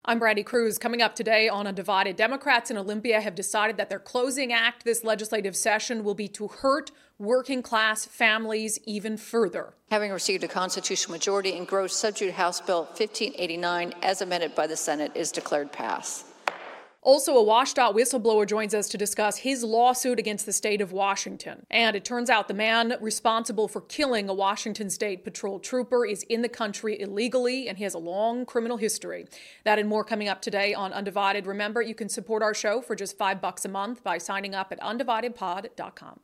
I'm Brandy Cruz. Coming up today on Undivided, Democrats in Olympia have decided that their closing act this legislative session will be to hurt working class families even further. Having received a constitutional majority in gross substitute House Bill 1589 as amended by the Senate is declared pass. Also, a washed-out whistleblower joins us to discuss his lawsuit against the state of Washington. And it turns out the man responsible for killing a Washington State Patrol trooper is in the country illegally, and he has a long criminal history. That and more coming up today on Undivided. Remember, you can support our show for just $5 a month by signing up at undividedpod.com.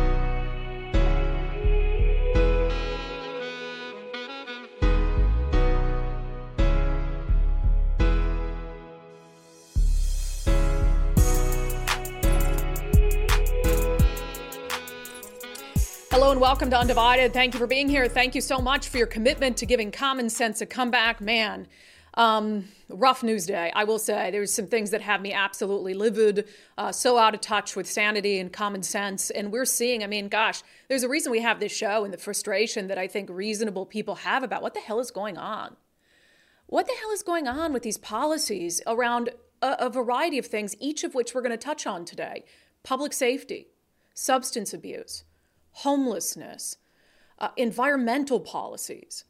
Hello and welcome to Undivided. Thank you for being here. Thank you so much for your commitment to giving common sense a comeback. Man, rough news day, I will say. There's some things that have me absolutely livid, so out of touch with sanity and common sense. And we're seeing, there's a reason we have this show and the frustration that I think reasonable people have about what the hell is going on. What the hell is going on with these policies around a variety of things, each of which we're going to touch on today? Public safety, substance abuse, homelessness, environmental policies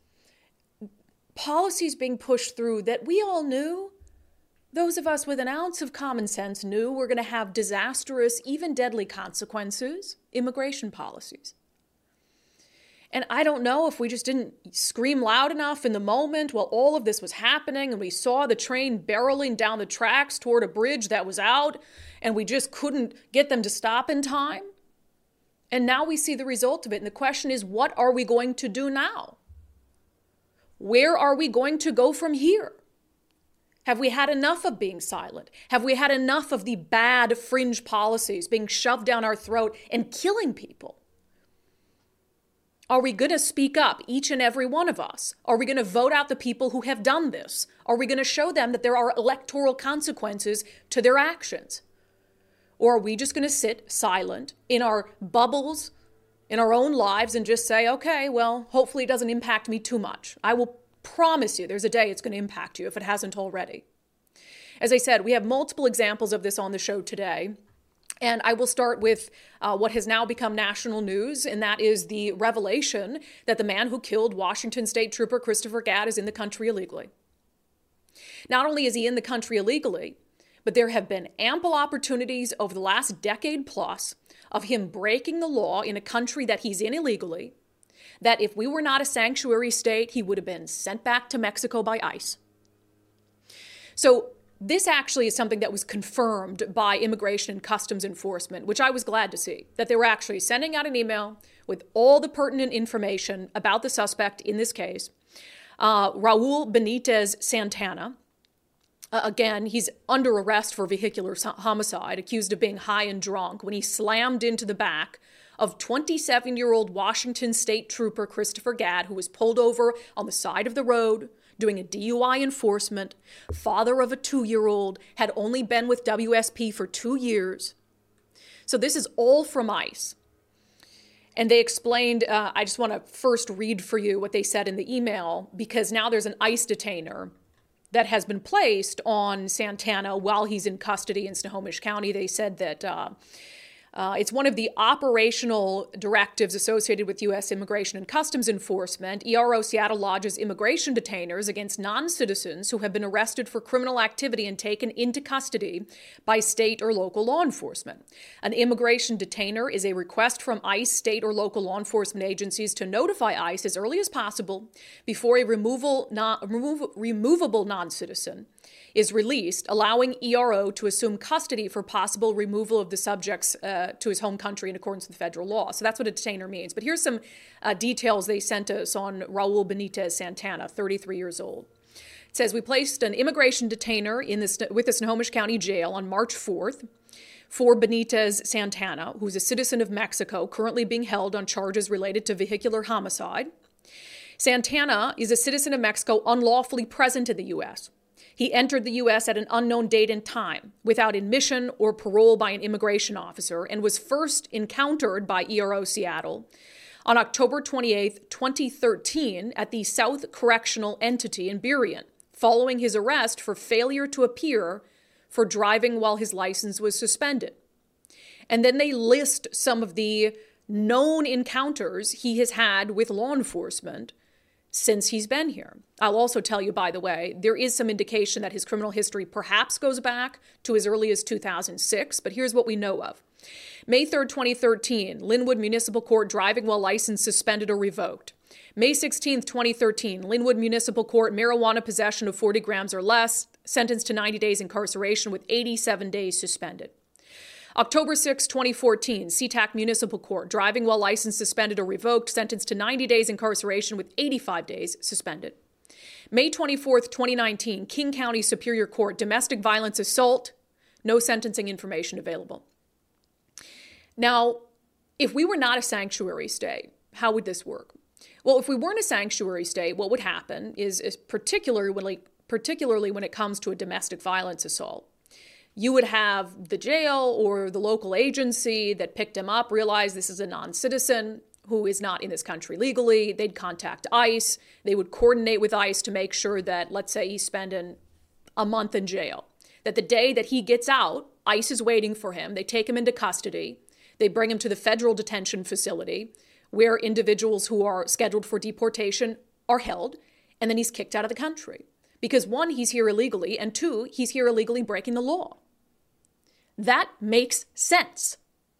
being pushed through that we all knew, those of us with an ounce of common sense knew were going to have disastrous, even deadly consequences, immigration policies. And I don't know if we just didn't scream loud enough in the moment while all of this was happening and we saw the train barreling down the tracks toward a bridge that was out and we just couldn't get them to stop in time. And now we see the result of it. And the question is, what are we going to do now? Where are we going to go from here? Have we had enough of being silent? Have we had enough of the bad fringe policies being shoved down our throat and killing people? Are we going to speak up, each and every one of us? Are we going to vote out the people who have done this? Are we going to show them that there are electoral consequences to their actions? Or are we just going to sit silent in our bubbles, in our own lives, and just say, okay, well, hopefully it doesn't impact me too much. I will promise you there's a day it's going to impact you if it hasn't already. As I said, we have multiple examples of this on the show today. And I will start with what has now become national news, and that is the revelation that the man who killed Washington State Trooper Christopher Gadd is in the country illegally. Not only is he in the country illegally, but there have been ample opportunities over the last decade plus of him breaking the law in a country that he's in illegally, that if we were not a sanctuary state, he would have been sent back to Mexico by ICE. So this actually is something that was confirmed by Immigration and Customs Enforcement, which I was glad to see, that they were actually sending out an email with all the pertinent information about the suspect in this case, Raul Benitez Santana. Again, he's under arrest for vehicular homicide, accused of being high and drunk when he slammed into the back of 27-year-old Washington State Trooper Christopher Gadd, who was pulled over on the side of the road doing a DUI enforcement, father of a 2-year-old, had only been with WSP for 2 years. So this is all from ICE. And they explained, I just want to first read for you what they said in the email, because now there's an ICE detainer that has been placed on Santana while he's in custody in Snohomish County. They said that it's one of the operational directives associated with U.S. Immigration and Customs Enforcement. ERO Seattle lodges immigration detainers against non-citizens who have been arrested for criminal activity and taken into custody by state or local law enforcement. An immigration detainer is a request from ICE, state or local law enforcement agencies to notify ICE as early as possible before a removable non-citizen is released, allowing ERO to assume custody for possible removal of the subjects to his home country in accordance with federal law. So that's what a detainer means. But here's some details they sent us on Raul Benitez Santana, 33 years old. It says, we placed an immigration detainer with the Snohomish County Jail on March 4th for Benitez Santana, who's a citizen of Mexico, currently being held on charges related to vehicular homicide. Santana is a citizen of Mexico unlawfully present in the U.S. He entered the U.S. at an unknown date and time, without admission or parole by an immigration officer, and was first encountered by ERO Seattle on October 28, 2013, at the South Correctional Entity in Burien, following his arrest for failure to appear for driving while his license was suspended. And then they list some of the known encounters he has had with law enforcement since he's been here. I'll also tell you, by the way, there is some indication that his criminal history perhaps goes back to as early as 2006, but here's what we know of. May 3rd, 2013, Linwood Municipal Court, driving while license suspended or revoked. May 16th, 2013, Linwood Municipal Court, marijuana possession of 40 grams or less, sentenced to 90 days incarceration with 87 days suspended. October 6, 2014, SeaTac Municipal Court, driving while license suspended or revoked, sentenced to 90 days incarceration with 85 days suspended. May 24th, 2019, King County Superior Court, domestic violence assault, no sentencing information available. Now, if we were not a sanctuary state, how would this work? Well, if we weren't a sanctuary state, what would happen is particularly when it comes to a domestic violence assault, you would have the jail or the local agency that picked him up realize this is a non-citizen who is not in this country legally. They'd contact ICE. They would coordinate with ICE to make sure that, let's say, he's spending a month in jail, that the day that he gets out, ICE is waiting for him. They take him into custody. They bring him to the federal detention facility where individuals who are scheduled for deportation are held, and then he's kicked out of the country. Because one, he's here illegally, and two, he's here illegally breaking the law. That makes sense.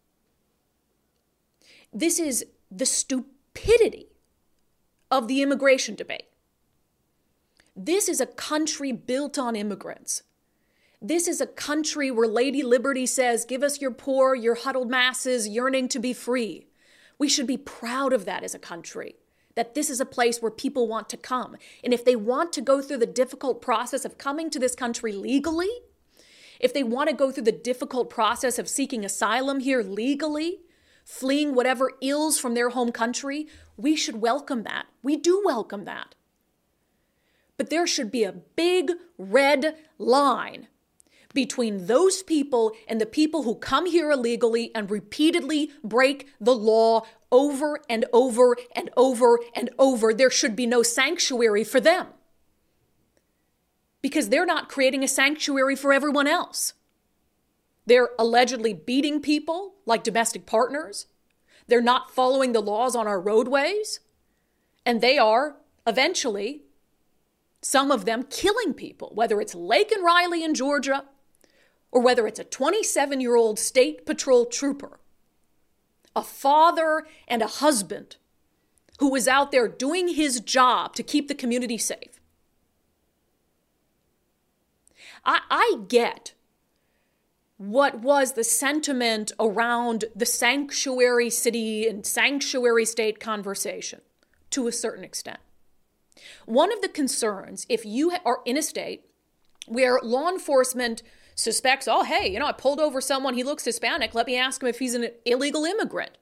This is the stupidity of the immigration debate. This is a country built on immigrants. This is a country where Lady Liberty says, give us your poor, your huddled masses yearning to be free. We should be proud of that as a country, that this is a place where people want to come. And if they want to go through the difficult process of coming to this country legally, if they want to go through the difficult process of seeking asylum here legally, fleeing whatever ills from their home country, we should welcome that. We do welcome that. But there should be a big red line between those people and the people who come here illegally and repeatedly break the law over and over and over and over. There should be no sanctuary for them, because they're not creating a sanctuary for everyone else. They're allegedly beating people like domestic partners. They're not following the laws on our roadways. And they are eventually, some of them, killing people, whether it's Lake and Riley in Georgia or whether it's a 27-year-old state patrol trooper, a father and a husband who was out there doing his job to keep the community safe. I get what was the sentiment around the sanctuary city and sanctuary state conversation to a certain extent. One of the concerns, if you are in a state where law enforcement suspects, oh, hey, I pulled over someone, he looks Hispanic, let me ask him if he's an illegal immigrant.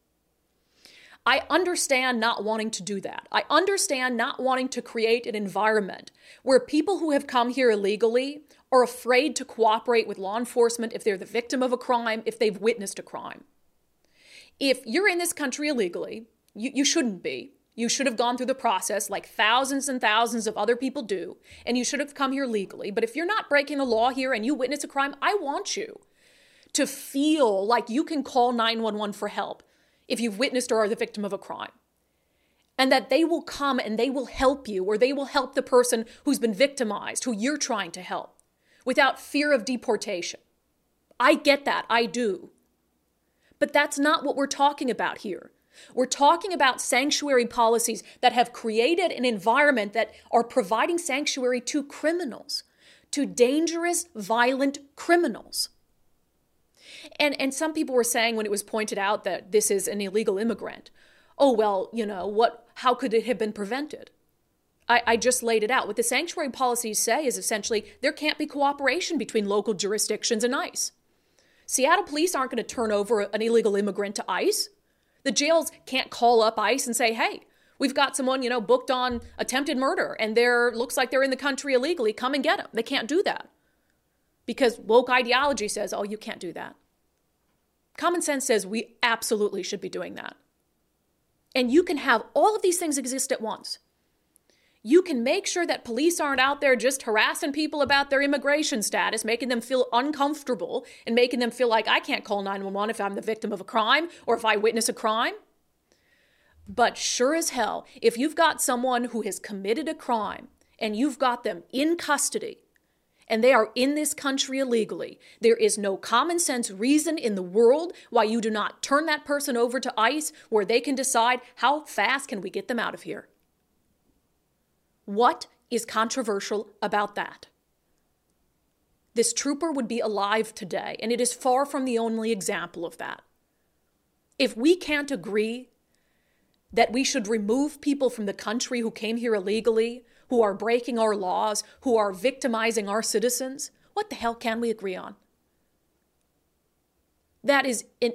I understand not wanting to do that. I understand not wanting to create an environment where people who have come here illegally are afraid to cooperate with law enforcement if they're the victim of a crime, if they've witnessed a crime. If you're in this country illegally, you shouldn't be. You should have gone through the process like thousands and thousands of other people do, and you should have come here legally. But if you're not breaking the law here and you witness a crime, I want you to feel like you can call 911 for help if you've witnessed or are the victim of a crime. And that they will come and they will help you, or they will help the person who's been victimized, who you're trying to help, without fear of deportation. I get that, I do. But that's not what we're talking about here. We're talking about sanctuary policies that have created an environment that are providing sanctuary to criminals, to dangerous, violent criminals. And some people were saying when it was pointed out that this is an illegal immigrant, oh, well, how could it have been prevented? I just laid it out. What the sanctuary policies say is essentially there can't be cooperation between local jurisdictions and ICE. Seattle police aren't going to turn over an illegal immigrant to ICE. The jails can't call up ICE and say, hey, we've got someone, booked on attempted murder and looks like they're in the country illegally. Come and get them. They can't do that because woke ideology says, oh, you can't do that. Common sense says we absolutely should be doing that. And you can have all of these things exist at once. you can make sure that police aren't out there just harassing people about their immigration status, making them feel uncomfortable and making them feel like I can't call 911 if I'm the victim of a crime or if I witness a crime. But sure as hell, if you've got someone who has committed a crime and you've got them in custody and they are in this country illegally, there is no common sense reason in the world why you do not turn that person over to ICE where they can decide how fast can we get them out of here. What is controversial about that? This trooper would be alive today, and it is far from the only example of that. If we can't agree that we should remove people from the country who came here illegally, who are breaking our laws, who are victimizing our citizens, what the hell can we agree on? That is an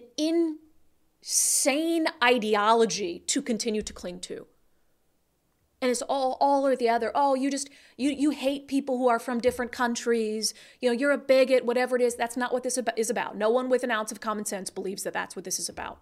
insane ideology to continue to cling to. And it's all or the other. Oh, you hate people who are from different countries. You're a bigot, whatever it is. That's not what this is about. No one with an ounce of common sense believes that that's what this is about.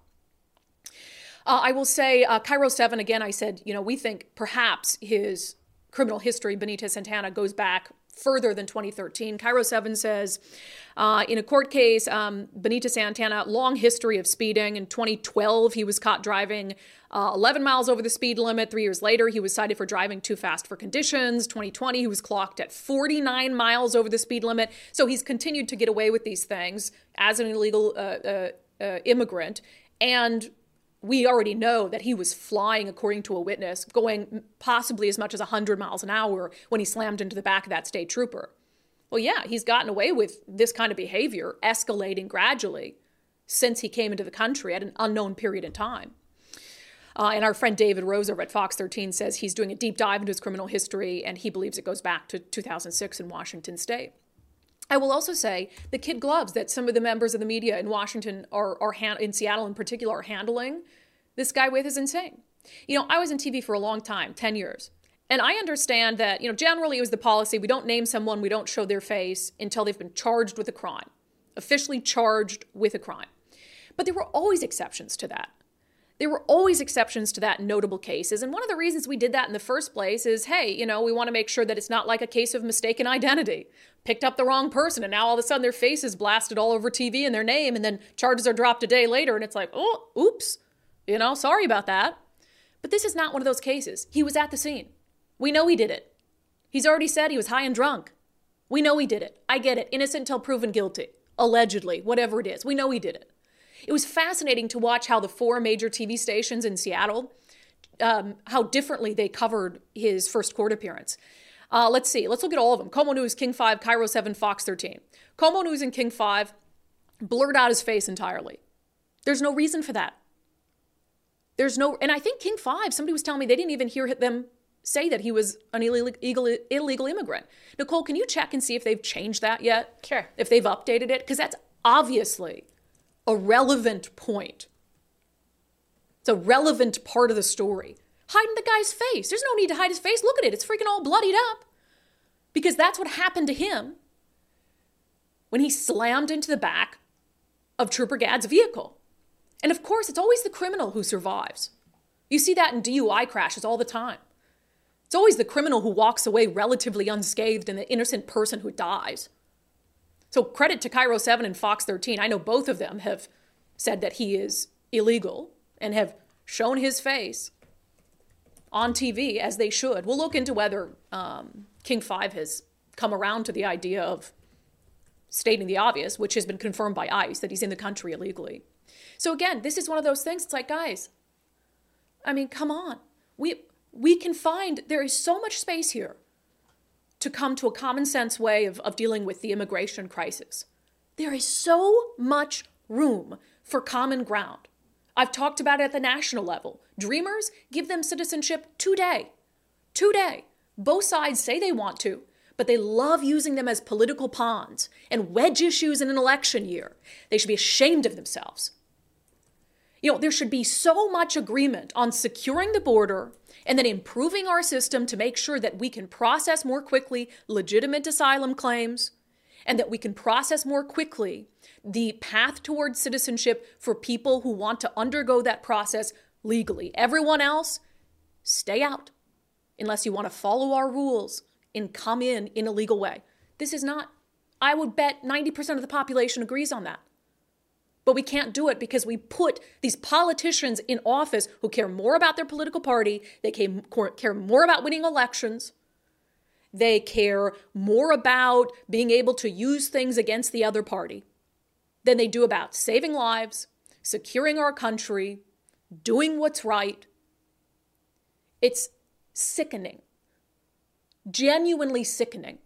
I will say, Cairo 7, again, I said, we think perhaps his criminal history, Benito Santana, goes back further than 2013. Cairo 7 says, in a court case, Benito Santana, long history of speeding. In 2012, he was caught driving 11 miles over the speed limit. 3 years later, he was cited for driving too fast for conditions. 2020, he was clocked at 49 miles over the speed limit. So he's continued to get away with these things as an illegal immigrant. And we already know that he was flying, according to a witness, going possibly as much as 100 miles an hour when he slammed into the back of that state trooper. Well, yeah, he's gotten away with this kind of behavior, escalating gradually since he came into the country at an unknown period in time. And our friend David Rose over at Fox 13 says he's doing a deep dive into his criminal history, and he believes it goes back to 2006 in Washington state. I will also say the kid gloves that some of the members of the media in Washington in Seattle in particular, are handling this guy with is insane. I was in TV for a long time, 10 years. And I understand that, generally it was the policy, we don't name someone, we don't show their face until they've been charged with a crime, officially charged with a crime. But there were always exceptions to that. There were always exceptions to that in notable cases. And one of the reasons we did that in the first place is, hey, we want to make sure that it's not like a case of mistaken identity. Picked up the wrong person, and now all of a sudden their face is blasted all over TV and their name, and then charges are dropped a day later, and it's like, oh, oops, sorry about that. But this is not one of those cases. He was at the scene. We know he did it. He's already said he was high and drunk. We know he did it. I get it. Innocent until proven guilty. Allegedly, whatever it is. We know he did it. It was fascinating to watch how the 4 major TV stations in Seattle, how differently they covered his first court appearance. Let's see. Let's look at all of them. KOMO News, King 5, Cairo 7, Fox 13. KOMO News and King 5 blurred out his face entirely. There's no reason for that. And I think King 5, somebody was telling me they didn't even hear them say that he was an illegal immigrant. Nicole, can you check and see if they've changed that yet? Sure. If they've updated it? Because that's obviously a relevant point. It's a relevant part of the story. Hiding the guy's face. There's no need to hide his face. Look at it. It's freaking all bloodied up. Because that's what happened to him when he slammed into the back of Trooper Gadd's vehicle. And of course, it's always the criminal who survives. You see that in DUI crashes all the time. It's always the criminal who walks away relatively unscathed and the innocent person who dies. So credit to Cairo 7 and Fox 13. I know both of them have said that he is illegal and have shown his face on TV, as they should. We'll look into whether King 5 has come around to the idea of stating the obvious, which has been confirmed by ICE, that he's in the country illegally. So again, this is one of those things. It's like, guys, I mean, come on. We can find, there is so much space here to come to a common sense way of dealing with the immigration crisis. There is so much room for common ground. I've talked about it at the national level. Dreamers, give them citizenship today. Today. Both sides say they want to, but they love using them as political pawns and wedge issues in an election year. They should be ashamed of themselves. There should be so much agreement on securing the border and then improving our system to make sure that we can process more quickly legitimate asylum claims and that we can process more quickly the path towards citizenship for people who want to undergo that process legally. Everyone else, stay out. unless you want to follow our rules and come in a legal way. This is not, I would bet 90% of the population agrees on that. But we can't do it because we put these politicians in office who care more about their political party, they care more about winning elections, they care more about being able to use things against the other party than they do about saving lives, securing our country, doing what's right. It's sickening, genuinely sickening.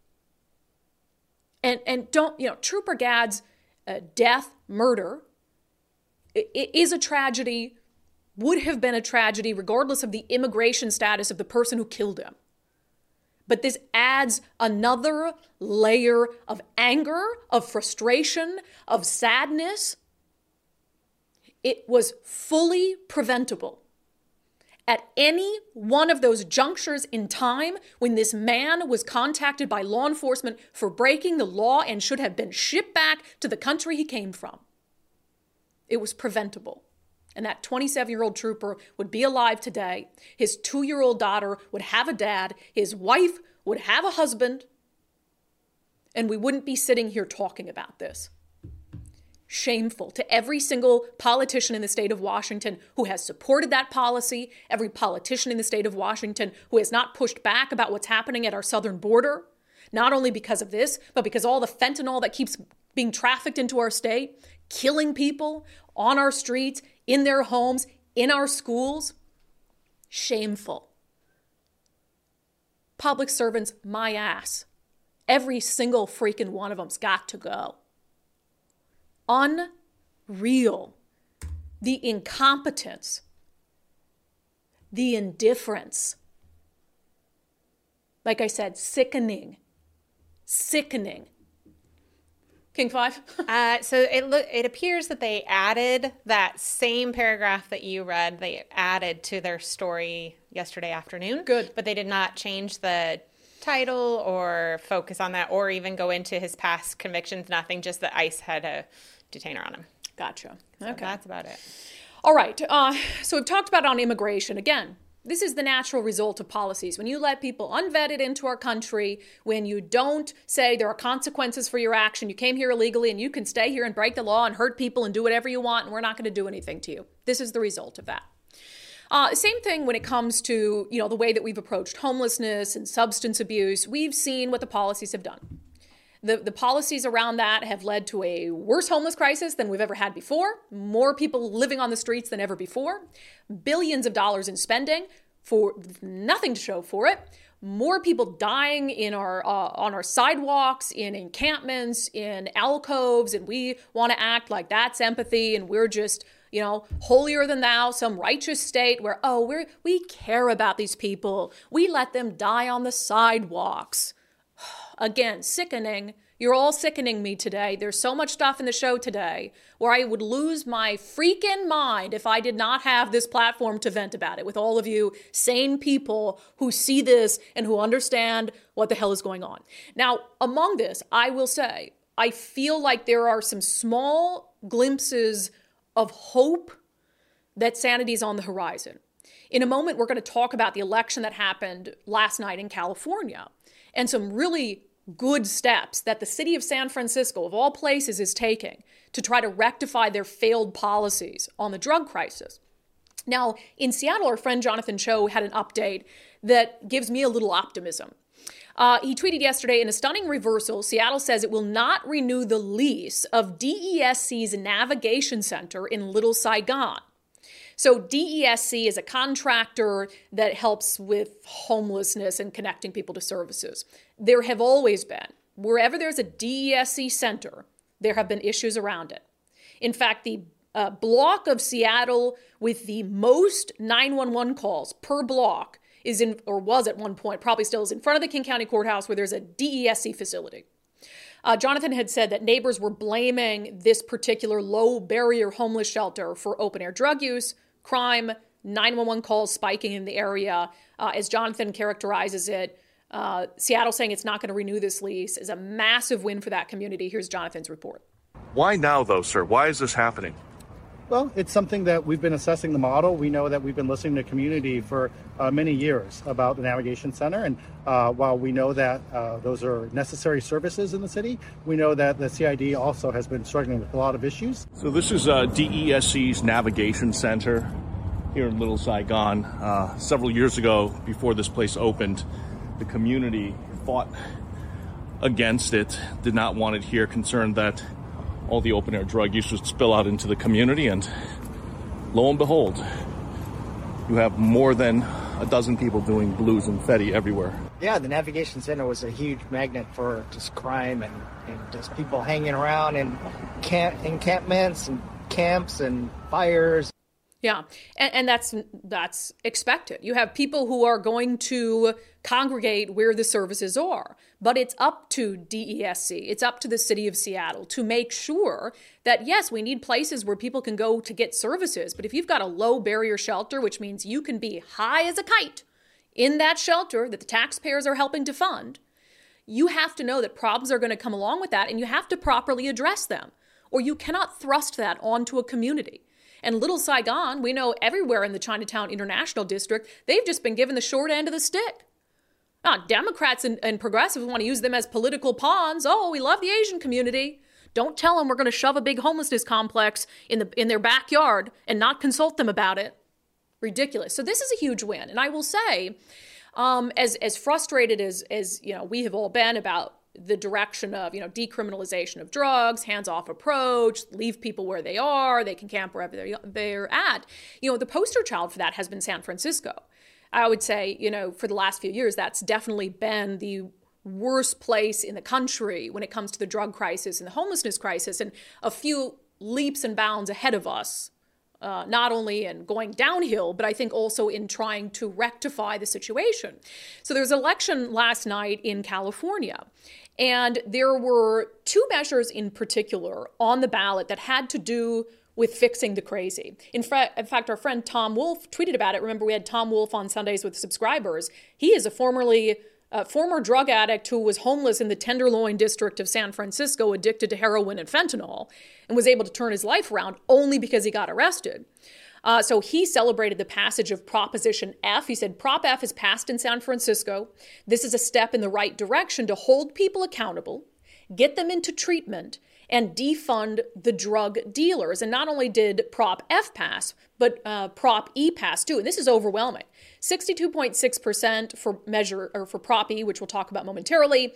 And don't, Trooper Gadd's death, murder, it is a tragedy, would have been a tragedy regardless of the immigration status of the person who killed him. But this adds another layer of anger, of frustration, of sadness. It was fully preventable. At any one of those junctures in time when this man was contacted by law enforcement for breaking the law and should have been shipped back to the country he came from, it was preventable. And that 27-year-old trooper would be alive today. His 2-year-old daughter would have a dad. His wife would have a husband. And we wouldn't be sitting here talking about this. Shameful to every single politician in the state of Washington who has supported that policy, every politician in the state of Washington who has not pushed back about what's happening at our southern border, not only because of this, but because all the fentanyl that keeps being trafficked into our state, killing people on our streets, in their homes, in our schools. Shameful. Public servants, my ass. Every single freaking one of them's got to go. Unreal. The incompetence. The indifference. Like I said, sickening. Sickening. King 5? So it appears that they added that same paragraph that you read. They added to their story yesterday afternoon. Good. But they did not change the title or focus on that or even go into his past convictions. Nothing, just that ICE had a detainer on him. Gotcha. So okay. That's about it. All right. So we've talked about on immigration. Again, this is the natural result of policies. When you let people unvetted into our country, when you don't say there are consequences for your action, you came here illegally and you can stay here and break the law and hurt people and do whatever you want and we're not going to do anything to you. This is the result of that. Same thing when it comes to, the way that we've approached homelessness and substance abuse. We've seen what the policies have done. The policies around that have led to a worse homeless crisis than we've ever had before. More people living on the streets than ever before. Billions of dollars in spending for nothing to show for it. More people dying in our on our sidewalks, in encampments, in alcoves, and we want to act like that's empathy and we're just, holier than thou, some righteous state where, we care about these people. We let them die on the sidewalks. Again, sickening. You're all sickening me today. There's so much stuff in the show today where I would lose my freaking mind if I did not have this platform to vent about it with all of you sane people who see this and who understand what the hell is going on. Now, among this, I will say, I feel like there are some small glimpses of hope that sanity is on the horizon. In a moment, we're going to talk about the election that happened last night in California and some really good steps that the city of San Francisco, of all places, is taking to try to rectify their failed policies on the drug crisis. Now, in Seattle, our friend Jonathan Cho had an update that gives me a little optimism. He tweeted yesterday, in a stunning reversal, Seattle says it will not renew the lease of DESC's Navigation Center in Little Saigon. So DESC is a contractor that helps with homelessness and connecting people to services. There have always been, wherever there's a DESC center, there have been issues around it. In fact, the block of Seattle with the most 911 calls per block is in, or was at one point, probably still is in front of the King County Courthouse where there's a DESC facility. Jonathan had said that neighbors were blaming this particular low-barrier homeless shelter for open-air drug use, crime, 911 calls spiking in the area. As Jonathan characterizes it, Seattle saying it's not going to renew this lease is a massive win for that community. Here's Jonathan's report. Why now, though, sir? Why is this happening? Well, it's something that we've been assessing the model. We know that we've been listening to community for many years about the Navigation Center. And while we know that those are necessary services in the city, we know that the CID also has been struggling with a lot of issues. So this is DESC's Navigation Center here in Little Saigon. Several years ago, before this place opened, the community fought against it, did not want it here, concerned that all the open-air drug use would spill out into the community, and lo and behold, you have more than a dozen people doing blues and fetty everywhere. Yeah, the Navigation Center was a huge magnet for just crime and just people hanging around in encampments and camps and fires. Yeah, and that's expected. You have people who are going to congregate where the services are, but it's up to DESC, it's up to the city of Seattle to make sure that, yes, we need places where people can go to get services, but if you've got a low barrier shelter, which means you can be high as a kite in that shelter that the taxpayers are helping to fund, you have to know that problems are going to come along with that, and you have to properly address them, or you cannot thrust that onto a community. And Little Saigon, we know everywhere in the Chinatown International District, they've just been given the short end of the stick. Democrats and progressives want to use them as political pawns. Oh, we love the Asian community. Don't tell them we're going to shove a big homelessness complex in their backyard and not consult them about it. Ridiculous. So this is a huge win. And I will say, as frustrated as we have all been about the direction of, decriminalization of drugs, hands-off approach, leave people where they are, they can camp wherever they're at. The poster child for that has been San Francisco. I would say, for the last few years, that's definitely been the worst place in the country when it comes to the drug crisis and the homelessness crisis, and a few leaps and bounds ahead of us, not only in going downhill, but I think also in trying to rectify the situation. So there was an election last night in California, and there were two measures in particular on the ballot that had to do with fixing the crazy. In fact, our friend Tom Wolf tweeted about it. Remember, we had Tom Wolf on Sundays with subscribers. He is a former drug addict who was homeless in the Tenderloin district of San Francisco, addicted to heroin and fentanyl, and was able to turn his life around only because he got arrested. So he celebrated the passage of Proposition F. He said, Prop F is passed in San Francisco. This is a step in the right direction to hold people accountable, get them into treatment, and defund the drug dealers. And not only did Prop F pass, but Prop E pass too. And this is overwhelming. 62.6% for Prop E, which we'll talk about momentarily,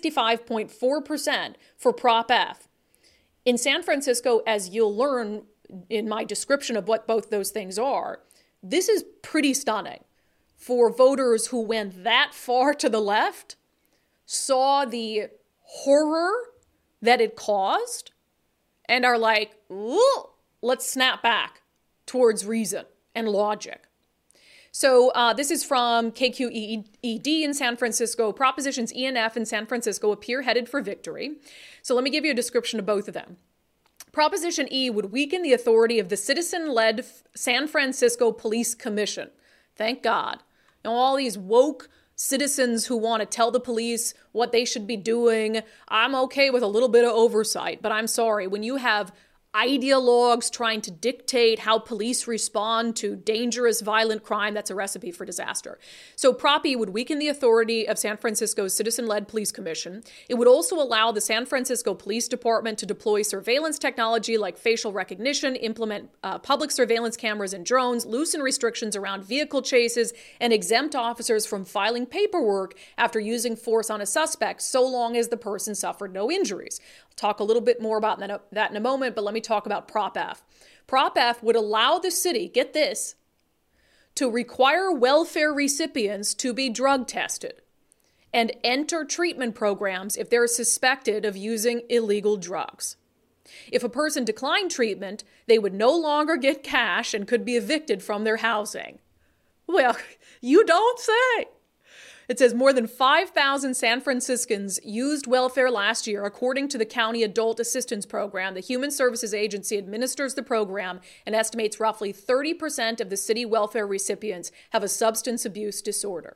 65.4% for Prop F. In San Francisco, as you'll learn in my description of what both those things are, this is pretty stunning for voters who went that far to the left, saw the horror that it caused, and are like, ooh, let's snap back towards reason and logic. So this is from KQED in San Francisco. Propositions E and F in San Francisco appear headed for victory. So let me give you a description of both of them. Proposition E would weaken the authority of the citizen-led San Francisco Police Commission. Thank God. Now, all these woke citizens who want to tell the police what they should be doing, I'm okay with a little bit of oversight, but I'm sorry, when you have ideologues trying to dictate how police respond to dangerous, violent crime, that's a recipe for disaster. So Prop E would weaken the authority of San Francisco's citizen-led police commission. It would also allow the San Francisco Police Department to deploy surveillance technology like facial recognition, implement public surveillance cameras and drones, loosen restrictions around vehicle chases, and exempt officers from filing paperwork after using force on a suspect, so long as the person suffered no injuries. I'll talk a little bit more about that in a moment, but let me talk about Prop F. Prop F would allow the city, get this, to require welfare recipients to be drug tested and enter treatment programs if they're suspected of using illegal drugs. If a person declined treatment, they would no longer get cash and could be evicted from their housing. Well, you don't say. It says more than 5,000 San Franciscans used welfare last year, according to the County Adult Assistance Program. The Human Services Agency administers the program and estimates roughly 30% of the city welfare recipients have a substance abuse disorder.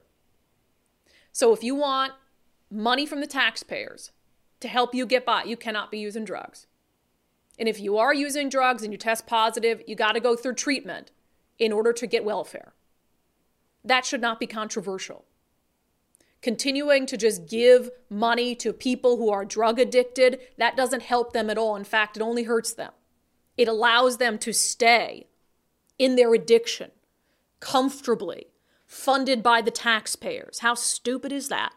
So if you want money from the taxpayers to help you get by, you cannot be using drugs. And if you are using drugs and you test positive, you got to go through treatment in order to get welfare. That should not be controversial. Continuing to just give money to people who are drug addicted, that doesn't help them at all. In fact, it only hurts them. It allows them to stay in their addiction comfortably, funded by the taxpayers. How stupid is that?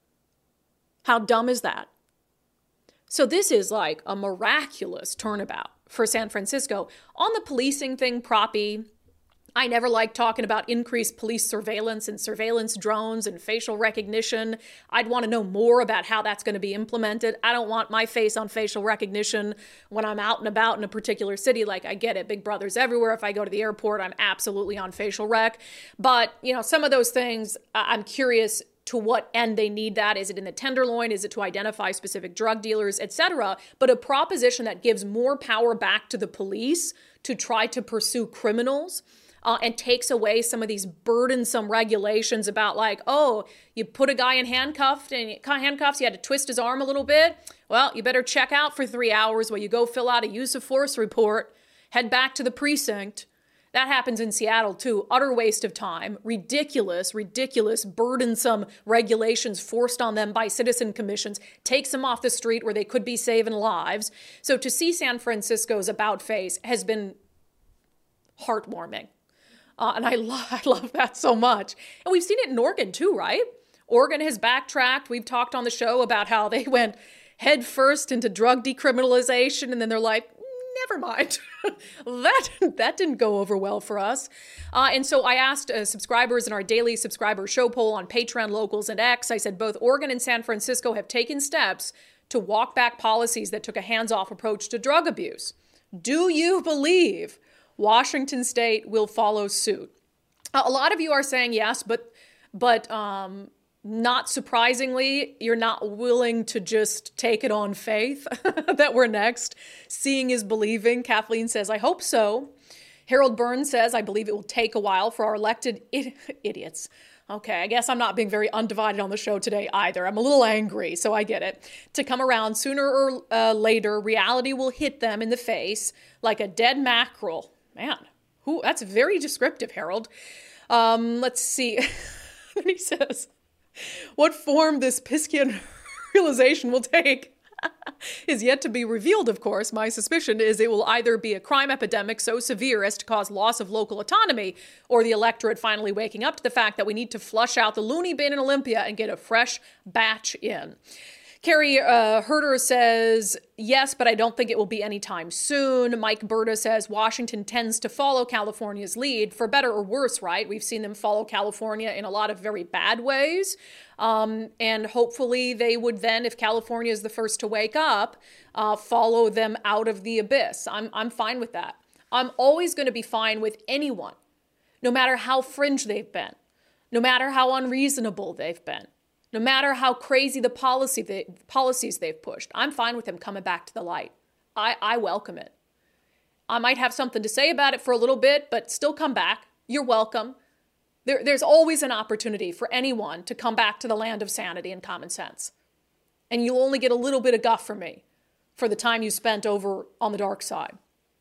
How dumb is that? So this is like a miraculous turnabout for San Francisco. On the policing thing, Proppy, I never liked talking about increased police surveillance and surveillance drones and facial recognition. I'd want to know more about how that's going to be implemented. I don't want my face on facial recognition when I'm out and about in a particular city. Like, I get it, Big Brother's everywhere. If I go to the airport, I'm absolutely on facial rec. But, some of those things, I'm curious to what end they need that. Is it in the Tenderloin? Is it to identify specific drug dealers, etc.? But a proposition that gives more power back to the police to try to pursue criminals and takes away some of these burdensome regulations about like, oh, you put a guy in handcuffs, you had to twist his arm a little bit. Well, you better check out for 3 hours while you go fill out a use of force report, head back to the precinct. That happens in Seattle too. Utter waste of time. Ridiculous, burdensome regulations forced on them by citizen commissions. Takes them off the street where they could be saving lives. So to see San Francisco's about face has been heartwarming. And I love that so much. And we've seen it in Oregon too, right? Oregon has backtracked. We've talked on the show about how they went head first into drug decriminalization, and then they're like, never mind. that didn't go over well for us. And so I asked subscribers in our daily subscriber show poll on Patreon, Locals, and X. I said both Oregon and San Francisco have taken steps to walk back policies that took a hands-off approach to drug abuse. Do you believe Washington State will follow suit? A lot of you are saying yes, but not surprisingly, you're not willing to just take it on faith that we're next. Seeing is believing. Kathleen says, I hope so. Harold Burns says, I believe it will take a while for our elected idiots. Okay, I guess I'm not being very undivided on the show today either. I'm a little angry, so I get it. To come around sooner or later, reality will hit them in the face like a dead mackerel. Man, that's very descriptive, Harold. Let's see. And he says, what form this Piskian realization will take is yet to be revealed, of course. My suspicion is it will either be a crime epidemic so severe as to cause loss of local autonomy, or the electorate finally waking up to the fact that we need to flush out the loony bin in Olympia and get a fresh batch in. Carrie Herder says, yes, but I don't think it will be anytime soon. Mike Berta says, Washington tends to follow California's lead, for better or worse, right? We've seen them follow California in a lot of very bad ways. And hopefully they would then, if California is the first to wake up, follow them out of the abyss. I'm fine with that. I'm always going to be fine with anyone, no matter how fringe they've been, no matter how unreasonable they've been. No matter how crazy the policies they've pushed, I'm fine with them coming back to the light. I welcome it. I might have something to say about it for a little bit, but still come back. You're welcome. There's always an opportunity for anyone to come back to the land of sanity and common sense. And you'll only get a little bit of guff from me for the time you spent over on the dark side.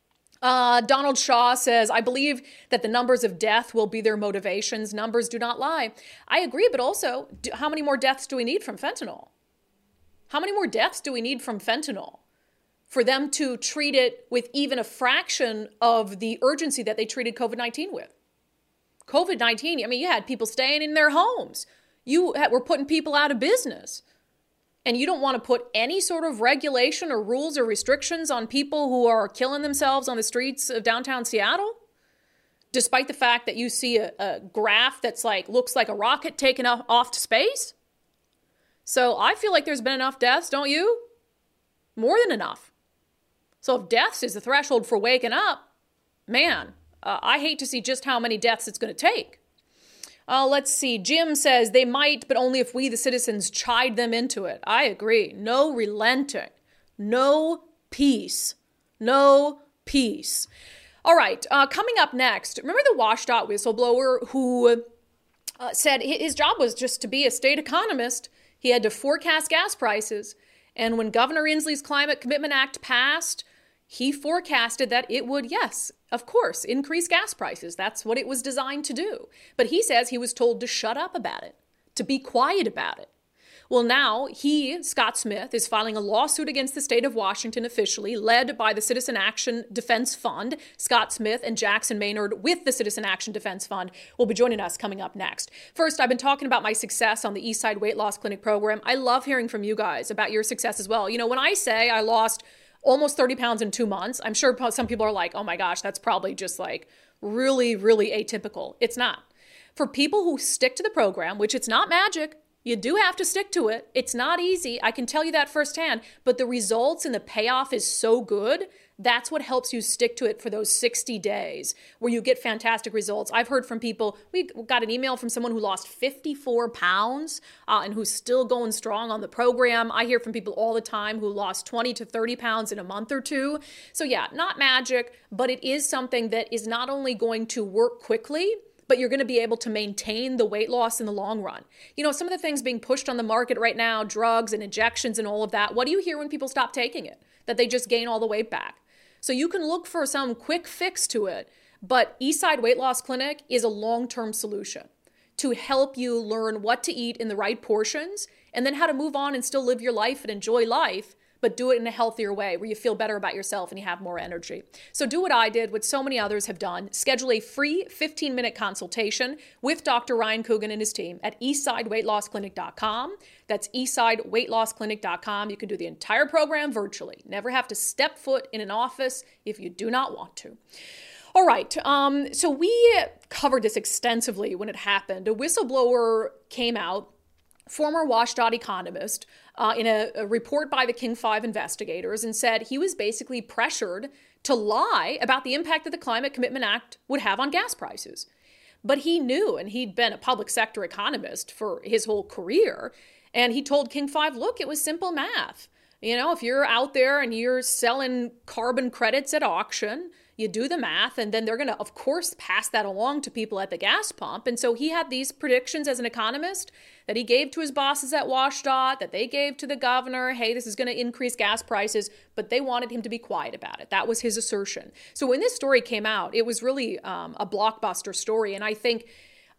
Donald Shaw says, I believe that the numbers of death will be their motivations. Numbers do not lie. I agree, but also, how many more deaths do we need from fentanyl? How many more deaths do we need from fentanyl for them to treat it with even a fraction of the urgency that they treated COVID-19 with? COVID-19, I mean, you had people staying in their homes. You were putting people out of business. And you don't want to put any sort of regulation or rules or restrictions on people who are killing themselves on the streets of downtown Seattle, despite the fact that you see a graph that's looks like a rocket taken off to space. So I feel like there's been enough deaths, don't you? More than enough. So if deaths is the threshold for waking up, man, I hate to see just how many deaths it's going to take. Let's see. Jim says they might, but only if we, the citizens, chide them into it. I agree. No relenting. No peace. No peace. All right. Coming up next, remember the WSDOT whistleblower who said his job was just to be a state economist. He had to forecast gas prices. And when Governor Inslee's Climate Commitment Act passed, he forecasted that it would, yes, of course, increase gas prices. That's what it was designed to do. But he says he was told to shut up about it, to be quiet about it. Well, now he, Scott Smith, is filing a lawsuit against the state of Washington officially, led by the Citizen Action Defense Fund. Scott Smith and Jackson Maynard with the Citizen Action Defense Fund will be joining us coming up next. First, I've been talking about my success on the Eastside Weight Loss Clinic program. I love hearing from you guys about your success as well. You know, when I say I lost almost 30 pounds in 2 months, I'm sure some people are like, oh my gosh, that's probably just like really, really atypical. It's not. For people who stick to the program, which it's not magic, you do have to stick to it. It's not easy. I can tell you that firsthand. But the results and the payoff is so good. That's what helps you stick to it for those 60 days where you get fantastic results. I've heard from people. We got an email from someone who lost 54 pounds and who's still going strong on the program. I hear from people all the time who lost 20 to 30 pounds in a month or two. So yeah, not magic, but it is something that is not only going to work quickly, but you're going to be able to maintain the weight loss in the long run. You know, some of the things being pushed on the market right now, drugs and injections and all of that, what do you hear when people stop taking it? That they just gain all the weight back. So you can look for some quick fix to it, but Eastside Weight Loss Clinic is a long-term solution to help you learn what to eat in the right portions and then how to move on and still live your life and enjoy life, but do it in a healthier way where you feel better about yourself and you have more energy. So do what I did, what so many others have done. Schedule a free 15-minute consultation with Dr. Ryan Coogan and his team at eastsideweightlossclinic.com. That's eastsideweightlossclinic.com. You can do the entire program virtually. Never have to step foot in an office if you do not want to. All right, so we covered this extensively when it happened. A whistleblower came out, former WSDOT economist, in a report by the King 5 investigators, and said he was basically pressured to lie about the impact that the Climate Commitment Act would have on gas prices. But he knew, and he'd been a public sector economist for his whole career, and he told King 5, look, it was simple math. You know, if you're out there and you're selling carbon credits at auction, you do the math, and then they're going to, of course, pass that along to people at the gas pump. And so he had these predictions as an economist that he gave to his bosses at WSDOT, that they gave to the governor, hey, this is going to increase gas prices, but they wanted him to be quiet about it. That was his assertion. So when this story came out, it was really a blockbuster story, and I think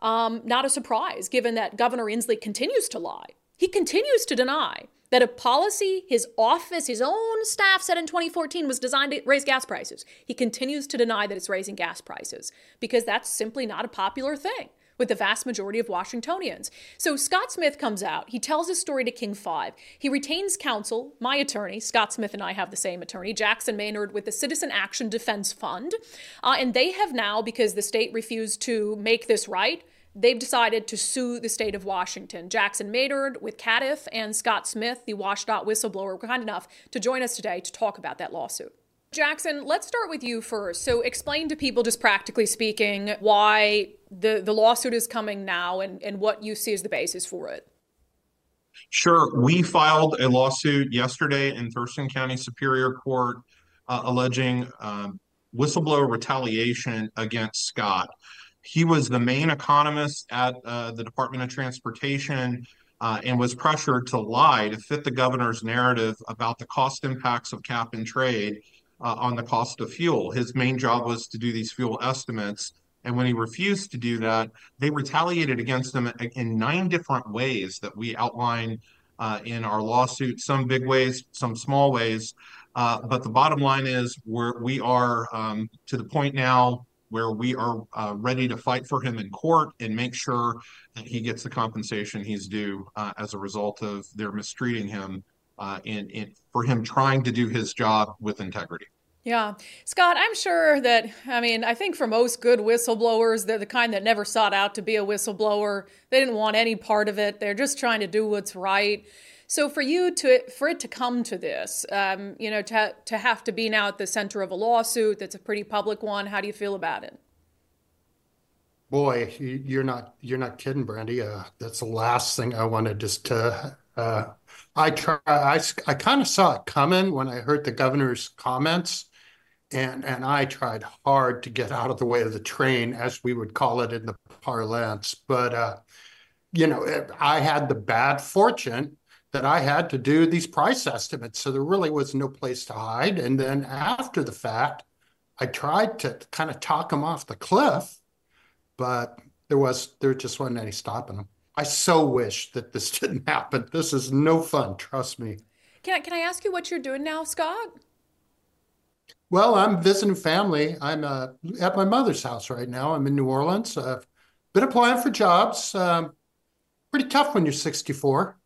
not a surprise, given that Governor Inslee continues to lie. He continues to deny that a policy his office, his own staff said in 2014 was designed to raise gas prices. He continues to deny that it's raising gas prices because that's simply not a popular thing with the vast majority of Washingtonians. So Scott Smith comes out. He tells his story to King 5. He retains counsel, my attorney. Scott Smith and I have the same attorney, Jackson Maynard, with the Citizen Action Defense Fund. And they have now, because the state refused to make this right, they've decided to sue the state of Washington. Jackson Maynard with CADIF and Scott Smith, the WSDOT whistleblower, were kind enough to join us today to talk about that lawsuit. Jackson, let's start with you first. So explain to people, just practically speaking, why the lawsuit is coming now and what you see as the basis for it. Sure. We filed a lawsuit yesterday in Thurston County Superior Court alleging whistleblower retaliation against Scott. He was the main economist at the Department of Transportation and was pressured to lie to fit the governor's narrative about the cost impacts of cap and trade on the cost of fuel. His main job was to do these fuel estimates. And when he refused to do that, they retaliated against him in 9 different ways that we outline in our lawsuit, some big ways, some small ways. But the bottom line is we are to the point now where we are ready to fight for him in court and make sure that he gets the compensation he's due as a result of their mistreating him for him trying to do his job with integrity. Yeah. Scott, I'm sure that, I think for most good whistleblowers, they're the kind that never sought out to be a whistleblower. They didn't want any part of it. They're just trying to do what's right. So for it to come to this, to have to be now at the center of a lawsuit that's a pretty public one, how do you feel about it? Boy, you're not kidding, Brandy. That's the last thing I wanted I kind of saw it coming when I heard the governor's comments, and I tried hard to get out of the way of the train, as we would call it in the parlance. But, I had the bad fortune that I had to do these price estimates. So there really was no place to hide. And then after the fact, I tried to kind of talk them off the cliff, but there just wasn't any stopping them. I so wish that this didn't happen. This is no fun, trust me. Can I ask you what you're doing now, Scott? Well, I'm visiting family. I'm at my mother's house right now. I'm in New Orleans. Been applying for jobs. Pretty tough when you're 64.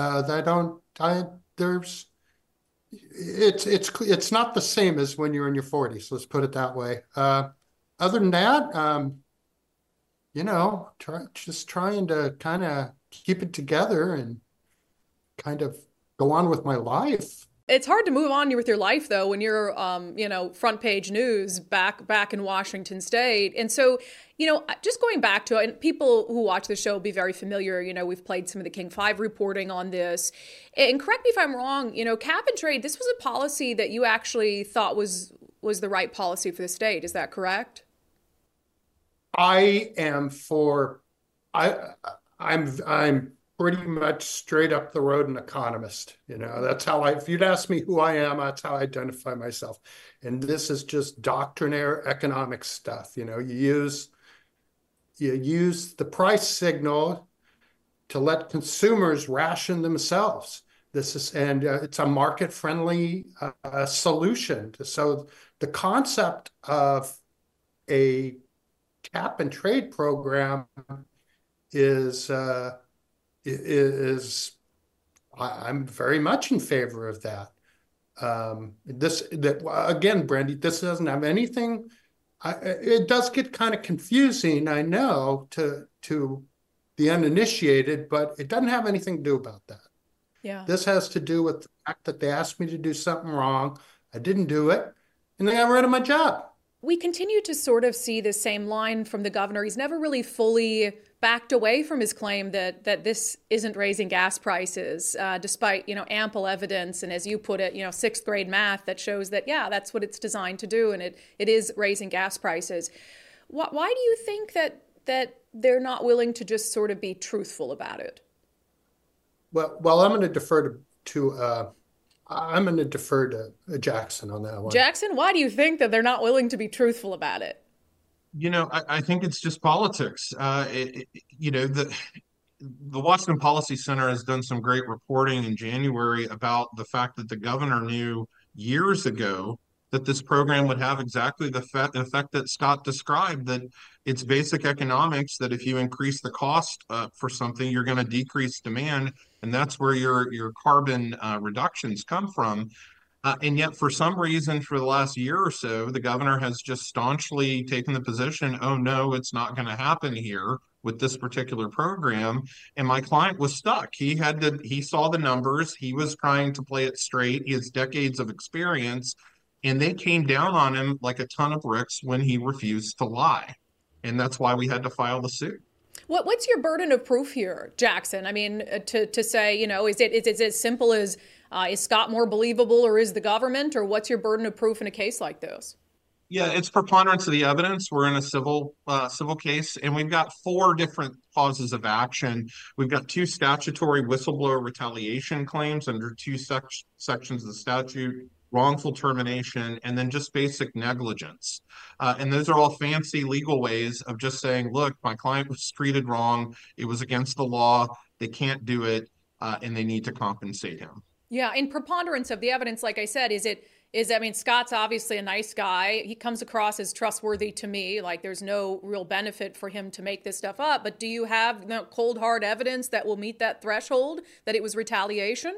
It's not the same as when you're in your 40s. Let's put it that way. Other than that, trying to kind of keep it together and kind of go on with my life. It's hard to move on with your life, though, when you're, front page news back in Washington State. And so, just going back to it, and people who watch the show will be very familiar. We've played some of the King 5 reporting on this. And correct me if I'm wrong, cap and trade, this was a policy that you actually thought was the right policy for the state. Is that correct? I'm pretty much straight up the road an economist. That's how if you'd ask me who I am, that's how I identify myself. And this is just doctrinaire economic stuff. You use the price signal to let consumers ration themselves. It's a market-friendly solution. So the concept of a cap and trade program is I'm very much in favor of that. Again, Brandy, this doesn't have anything. It does get kind of confusing, I know, to the uninitiated, but it doesn't have anything to do about that. Yeah. This has to do with the fact that they asked me to do something wrong. I didn't do it, and they got rid of my job. We continue to sort of see the same line from the governor. He's never really fully backed away from his claim that this isn't raising gas prices, despite, ample evidence. And as you put it, sixth grade math that shows that, yeah, that's what it's designed to do. And it is raising gas prices. Why do you think that they're not willing to just sort of be truthful about it? Well, I'm going to defer to Jackson on that one. Jackson, why do you think that they're not willing to be truthful about it? I think it's just politics. The Washington Policy Center has done some great reporting in January about the fact that the governor knew years ago that this program would have exactly the effect that Scott described, that it's basic economics, that if you increase the cost for something, you're going to decrease demand. And that's where your carbon reductions come from. And yet, for some reason, for the last year or so, the governor has just staunchly taken the position, oh, no, it's not going to happen here with this particular program. And my client was stuck. He saw the numbers. He was trying to play it straight. He has decades of experience. And they came down on him like a ton of bricks when he refused to lie. And that's why we had to file the suit. What's your burden of proof here, Jackson? I mean, to say, is it as simple as is Scott more believable, or is the government, or what's your burden of proof in a case like this? Yeah, it's preponderance of the evidence. We're in a civil case, and we've got 4 different causes of action. We've got 2 statutory whistleblower retaliation claims under 2 sections of the statute, wrongful termination, and then just basic negligence. And those are all fancy legal ways of just saying, look, my client was treated wrong. It was against the law. They can't do it, and they need to compensate him. Yeah, in preponderance of the evidence, like I said, Scott's obviously a nice guy. He comes across as trustworthy to me. Like, there's no real benefit for him to make this stuff up. But do you have cold, hard evidence that will meet that threshold, that it was retaliation?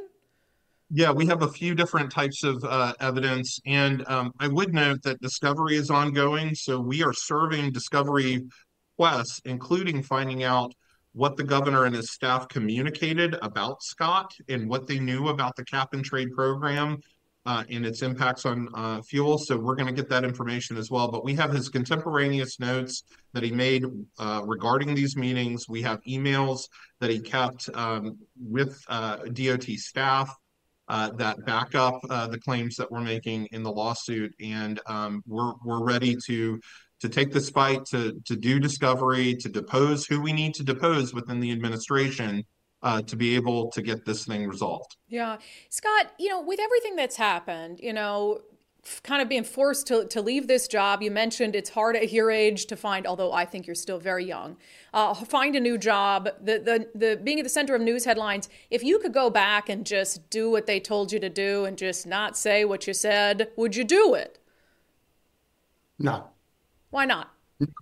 Yeah, we have a few different types of evidence. And I would note that discovery is ongoing. So we are serving discovery requests, including finding out what the governor and his staff communicated about Scott and what they knew about the cap and trade program and its impacts on fuel. So we're going to get that information as well. But we have his contemporaneous notes that he made regarding these meetings. We have emails that he kept with DOT staff that back up the claims that we're making in the lawsuit. And we're ready to take this fight, to do discovery, to depose who we need to depose within the administration to be able to get this thing resolved. Yeah. Scott, with everything that's happened, kind of being forced to leave this job. You mentioned it's hard at your age to find, although I think you're still very young, find a new job. The being at the center of news headlines. If you could go back and just do what they told you to do and just not say what you said, would you do it? No. Why not?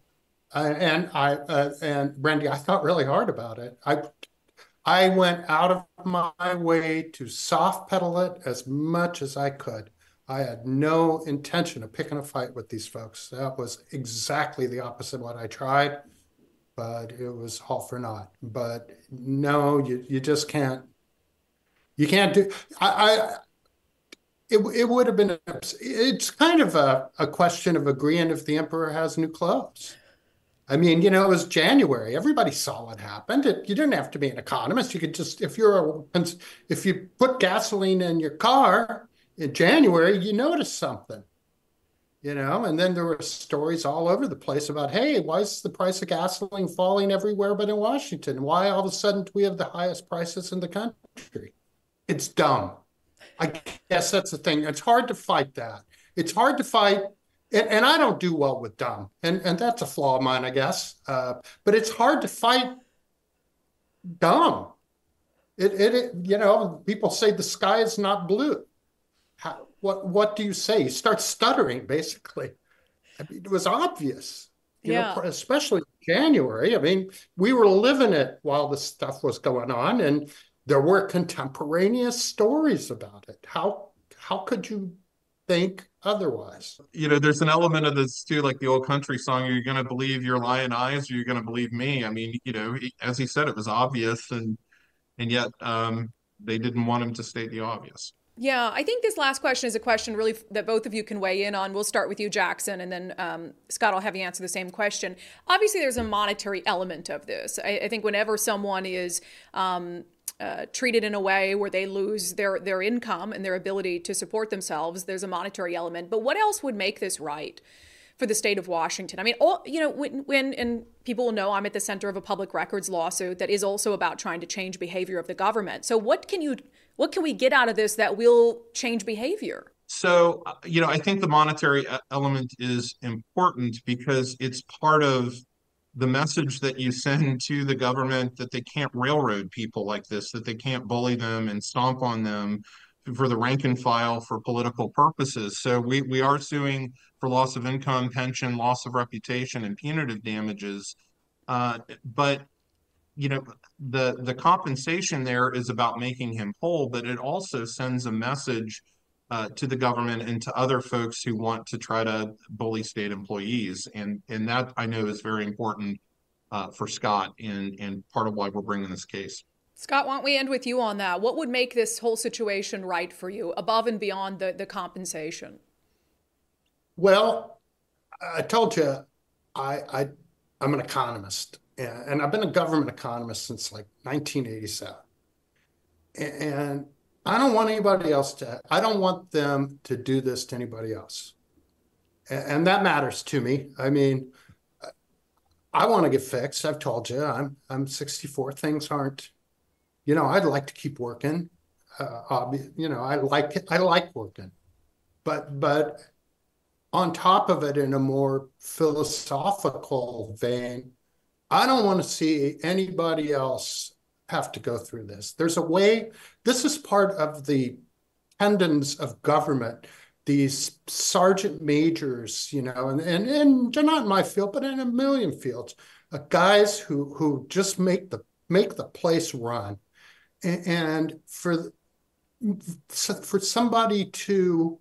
And Brandy, I thought really hard about it. I went out of my way to soft pedal it as much as I could. I had no intention of picking a fight with these folks. That was exactly the opposite of what I tried, but it was all for naught. But no, you just can't. You can't do. It would have been. It's kind of a question of agreeing if the emperor has new clothes. I mean, it was January. Everybody saw what happened. You didn't have to be an economist. You could just, if you put gasoline in your car in January, you notice something, and then there were stories all over the place about, hey, why is the price of gasoline falling everywhere but in Washington? Why all of a sudden do we have the highest prices in the country? It's dumb. I guess that's the thing. It's hard to fight that. It's hard to fight. And I don't do well with dumb. And that's a flaw of mine, I guess. But it's hard to fight dumb. People say the sky is not blue. What do you say? You start stuttering, basically. I mean, it was obvious, especially January. I mean, we were living it while this stuff was going on, and there were contemporaneous stories about it. How could you think otherwise? There's an element of this too, like the old country song, are you going to believe your lying eyes or you're going to believe me? I mean, as he said, it was obvious, and yet they didn't want him to state the obvious. Yeah, I think this last question is a question really that both of you can weigh in on. We'll start with you, Jackson, and then Scott, I'll have you answer the same question. Obviously, there's a monetary element of this. I think whenever someone is treated in a way where they lose their income and their ability to support themselves, there's a monetary element. But what else would make this right for the state of Washington? I mean, when and people will know I'm at the center of a public records lawsuit that is also about trying to change behavior of the government. So what can we get out of this that will change behavior? So, I think the monetary element is important because it's part of the message that you send to the government that they can't railroad people like this, that they can't bully them and stomp on them for the rank and file for political purposes. So we are suing for loss of income, pension, loss of reputation, and punitive damages. But the compensation there is about making him whole, but it also sends a message to the government and to other folks who want to try to bully state employees. And that, I know, is very important for Scott and part of why we're bringing this case. Scott, why don't we end with you on that? What would make this whole situation right for you above and beyond the compensation? Well, I told you I'm an economist, and I've been a government economist since like 1987. And I don't want I don't want them to do this to anybody else. And that matters to me. I mean, I want to get fixed. I've told you, I'm 64. Things aren't, I'd like to keep working. I like working. But on top of it, in a more philosophical vein, I don't want to see anybody else have to go through this. There's a way. This is part of the tendons of government. These sergeant majors, and they're not in my field, but in a million fields, guys who just make the place run, and for somebody to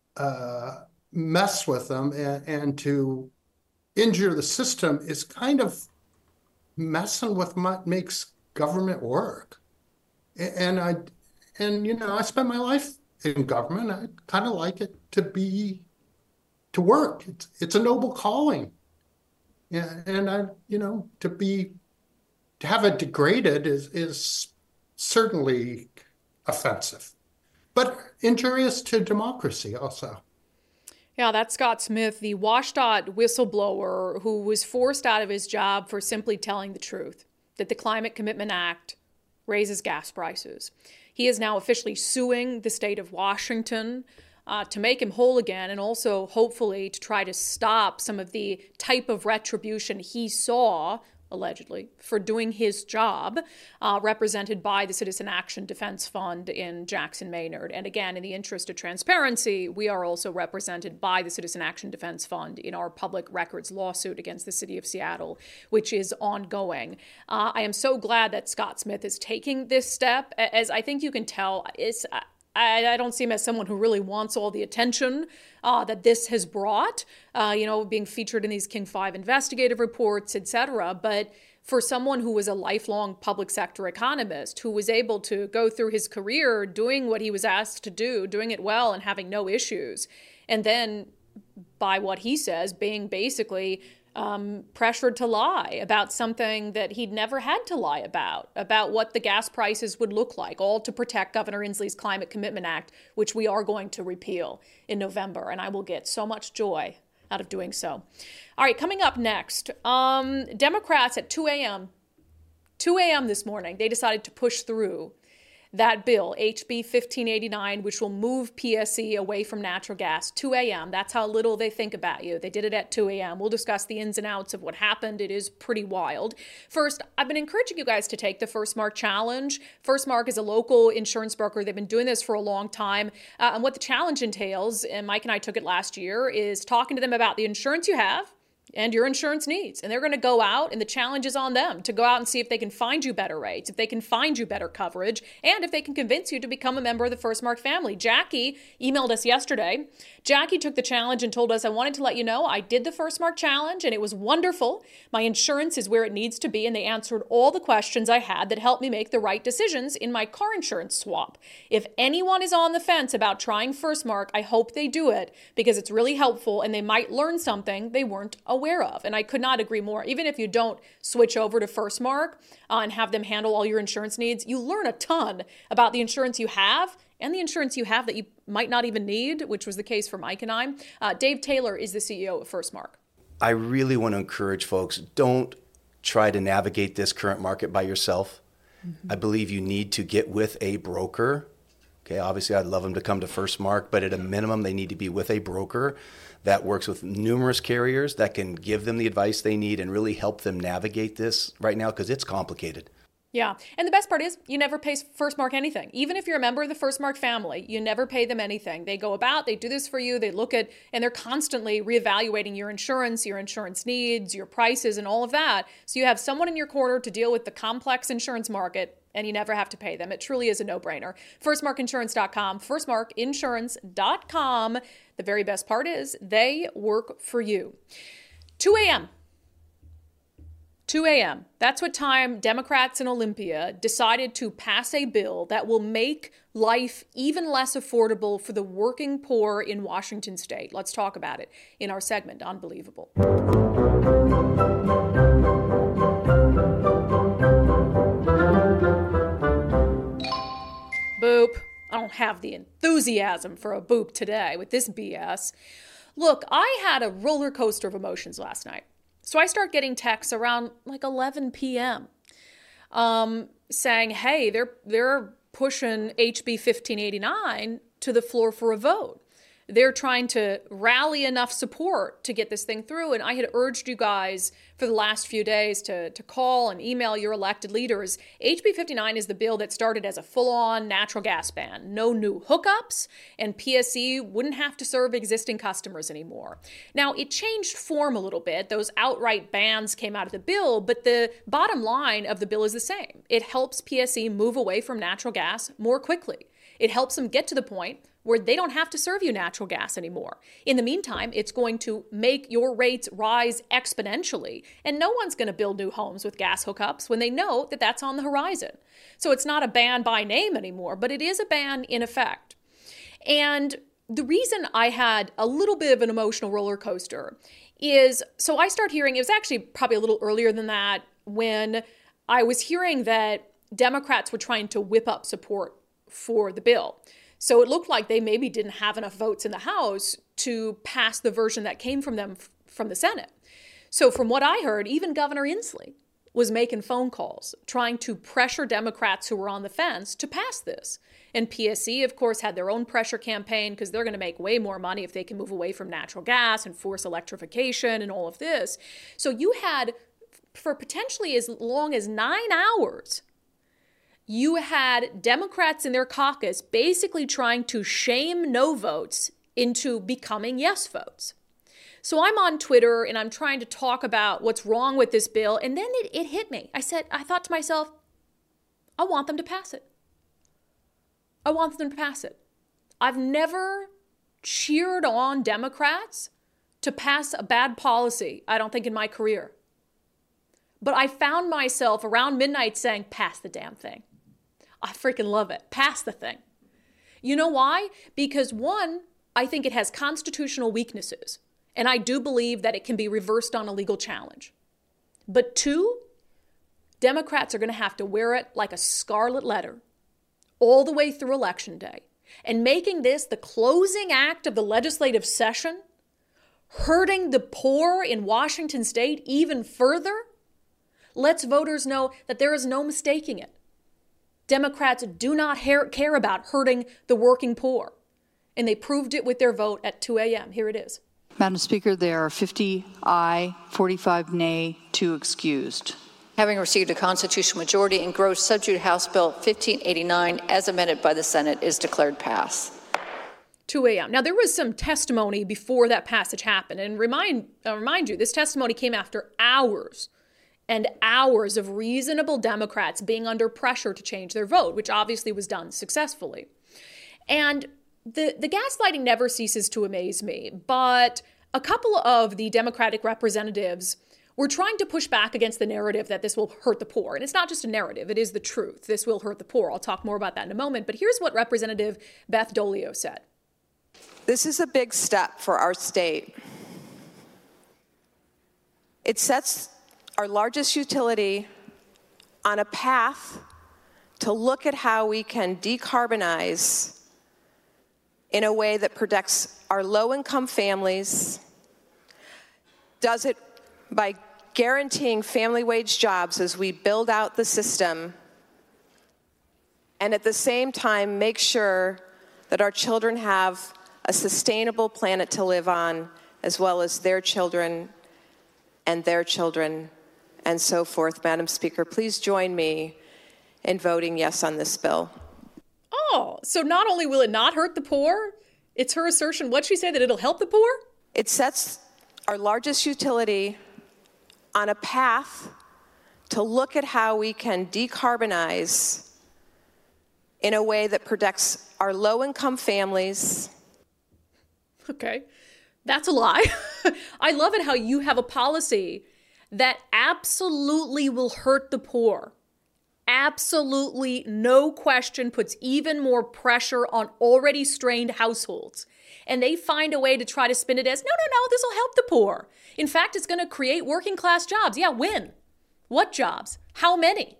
mess with them and to injure the system is kind of messing with what makes government work. And I spent my life in government. I kind of like it to work. It's a noble calling. Yeah, and to have it degraded is certainly offensive, but injurious to democracy also. Yeah, that's Scott Smith, the WSDOT whistleblower who was forced out of his job for simply telling the truth, that the Climate Commitment Act raises gas prices. He is now officially suing the state of Washington to make him whole again, and also hopefully to try to stop some of the type of retribution he saw, allegedly, for doing his job, represented by the Citizen Action Defense Fund in Jackson, Maynard. And again, in the interest of transparency, we are also represented by the Citizen Action Defense Fund in our public records lawsuit against the city of Seattle, which is ongoing. I am so glad that Scott Smith is taking this step. As I think you can tell, I don't see him as someone who really wants all the attention that this has brought, being featured in these King 5 investigative reports, etc. But for someone who was a lifelong public sector economist, who was able to go through his career doing what he was asked to do, doing it well and having no issues, and then, by what he says, being basically pressured to lie about something that he'd never had to lie about what the gas prices would look like, all to protect Governor Inslee's Climate Commitment Act, which we are going to repeal in November. And I will get so much joy out of doing so. All right, coming up next, Democrats at 2 a.m. this morning, they decided to push through that bill, HB 1589, which will move PSE away from natural gas. 2 a.m. That's how little they think about you. They did it at 2 a.m. We'll discuss the ins and outs of what happened. It is pretty wild. First, I've been encouraging you guys to take the First Mark Challenge. First Mark is a local insurance broker. They've been doing this for a long time. And what the challenge entails, and Mike and I took it last year, is talking to them about the insurance you have and your insurance needs. And they're going to go out, and the challenge is on them to go out and see if they can find you better rates, if they can find you better coverage, and if they can convince you to become a member of the First Mark family. Jackie emailed us yesterday. Jackie took the challenge and told us, I wanted to let you know I did the First Mark Challenge, and it was wonderful. My insurance is where it needs to be, and they answered all the questions I had that helped me make the right decisions in my car insurance swap. If anyone is on the fence about trying First Mark, I hope they do it, because it's really helpful, and they might learn something they weren't aware of. And I could not agree more. Even if you don't switch over to First Mark and have them handle all your insurance needs, you learn a ton about the insurance you have and the insurance you have that you might not even need, which was the case for Mike and I. Dave Taylor is the CEO of First Mark. I really want to encourage folks, don't try to navigate this current market by yourself. Mm-hmm. I believe you need to get with a broker. Okay, obviously I'd love them to come to First Mark, but at a minimum they need to be with a broker that works with numerous carriers that can give them the advice they need and really help them navigate this right now, because it's complicated. Yeah. And the best part is you never pay First Mark anything. Even if you're a member of the First Mark family, you never pay them anything. They go about, they do this for you, they look at, and they're constantly reevaluating your insurance needs, your prices, and all of that. So you have someone in your corner to deal with the complex insurance market, and you never have to pay them. It truly is a no-brainer. FirstMarkInsurance.com, FirstMarkInsurance.com. The very best part is they work for you. 2 a.m. 2 a.m. That's what time Democrats in Olympia decided to pass a bill that will make life even less affordable for the working poor in Washington state. Let's talk about it in our segment, Unbelievable. Boop. I don't have the enthusiasm for a boop today with this BS. Look, I had a roller coaster of emotions last night. So I start getting texts around like 11 p.m. Saying, hey, they're pushing HB 1589 to the floor for a vote. They're trying to rally enough support to get this thing through. And I had urged you guys for the last few days to call and email your elected leaders. HB 59 is the bill that started as a full-on natural gas ban. No new hookups, and PSE wouldn't have to serve existing customers anymore. Now, it changed form a little bit. Those outright bans came out of the bill, but the bottom line of the bill is the same. It helps PSE move away from natural gas more quickly. It helps them get to the point where they don't have to serve you natural gas anymore. In the meantime, it's going to make your rates rise exponentially, and no one's going to build new homes with gas hookups when they know that that's on the horizon. So it's not a ban by name anymore, but it is a ban in effect. And the reason I had a little bit of an emotional roller coaster is, so I start hearing, it was actually probably a little earlier than that, when I was hearing that Democrats were trying to whip up support for the bill. So it looked like they maybe didn't have enough votes in the House to pass the version that came from them from the Senate. So from what I heard, even Governor Inslee was making phone calls, trying to pressure Democrats who were on the fence to pass this. And PSC, of course, had their own pressure campaign because they're going to make way more money if they can move away from natural gas and force electrification and all of this. So you had, for potentially as long as 9 hours, you had Democrats in their caucus basically trying to shame no votes into becoming yes votes. So I'm on Twitter and I'm trying to talk about what's wrong with this bill. And then it hit me. I thought to myself, I want them to pass it. I want them to pass it. I've never cheered on Democrats to pass a bad policy, I don't think, in my career. But I found myself around midnight saying, pass the damn thing. I freaking love it. Pass the thing. You know why? Because one, I think it has constitutional weaknesses. And I do believe that it can be reversed on a legal challenge. But two, Democrats are going to have to wear it like a scarlet letter all the way through Election Day. And making this the closing act of the legislative session, hurting the poor in Washington state even further, lets voters know that there is no mistaking it. Democrats do not care about hurting the working poor. And they proved it with their vote at 2 a.m. Here it is. Madam Speaker, there are 50 aye, 45 nay, 2 excused. Having received a constitutional majority, engrossed substitute House Bill 1589, as amended by the Senate, is declared pass. 2 a.m. Now, there was some testimony before that passage happened. And remind you, this testimony came after hours and hours of reasonable Democrats being under pressure to change their vote, which obviously was done successfully. And the gaslighting never ceases to amaze me, but a couple of the Democratic representatives were trying to push back against the narrative that this will hurt the poor. And it's not just a narrative, it is the truth. This will hurt the poor. I'll talk more about that in a moment. But here's what Representative Beth Dolio said. This is a big step for our state. It sets our largest utility on a path to look at how we can decarbonize in a way that protects our low-income families, does it by guaranteeing family wage jobs as we build out the system, and at the same time make sure that our children have a sustainable planet to live on, as well as their children and their children, and so forth. Madam Speaker, please join me in voting yes on this bill. Oh, so not only will it not hurt the poor, it's her assertion, what'd she say, that it'll help the poor? It sets our largest utility on a path to look at how we can decarbonize in a way that protects our low-income families. Okay, that's a lie. I love it how you have a policy that absolutely will hurt the poor. Absolutely, no question, puts even more pressure on already strained households. And they find a way to try to spin it as, no, this will help the poor. In fact, it's going to create working class jobs. Yeah, when? What jobs? How many?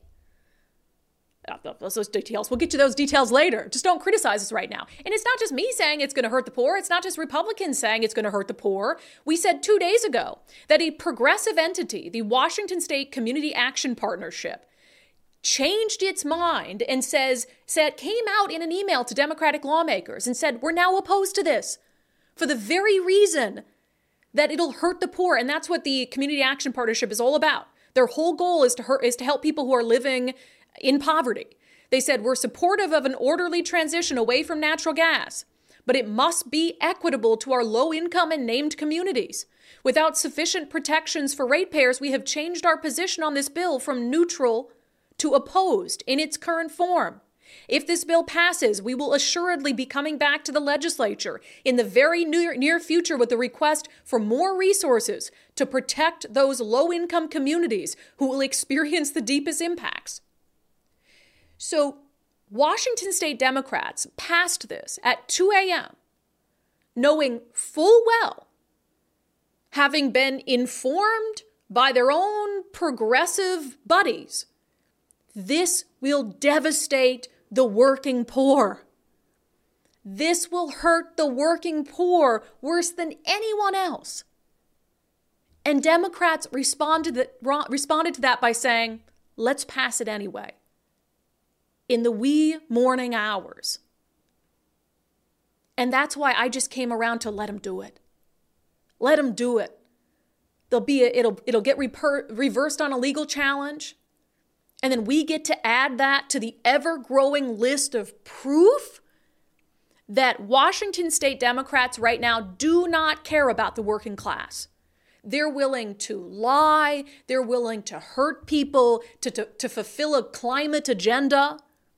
Those details. We'll get to those details later. Just don't criticize us right now. And it's not just me saying it's going to hurt the poor. It's not just Republicans saying it's going to hurt the poor. We said 2 days ago that a progressive entity, the Washington State Community Action Partnership, changed its mind and came out in an email to Democratic lawmakers and said, we're now opposed to this for the very reason that it'll hurt the poor. And that's what the Community Action Partnership is all about. Their whole goal is to help people who are living in poverty. They said, we're supportive of an orderly transition away from natural gas, but it must be equitable to our low-income and named communities. Without sufficient protections for ratepayers, we have changed our position on this bill from neutral to opposed in its current form. If this bill passes, we will assuredly be coming back to the legislature in the very near future with a request for more resources to protect those low-income communities who will experience the deepest impacts. So Washington State Democrats passed this at 2 a.m., knowing full well, having been informed by their own progressive buddies, this will devastate the working poor. This will hurt the working poor worse than anyone else. And Democrats responded to that by saying, let's pass it anyway. In the wee morning hours. And that's why I just came around to let them do it. Let them do it. It'll get reversed on a legal challenge. And then we get to add that to the ever-growing list of proof that Washington state Democrats right now do not care about the working class. They're willing to lie. They're willing to hurt people, to fulfill a climate agenda.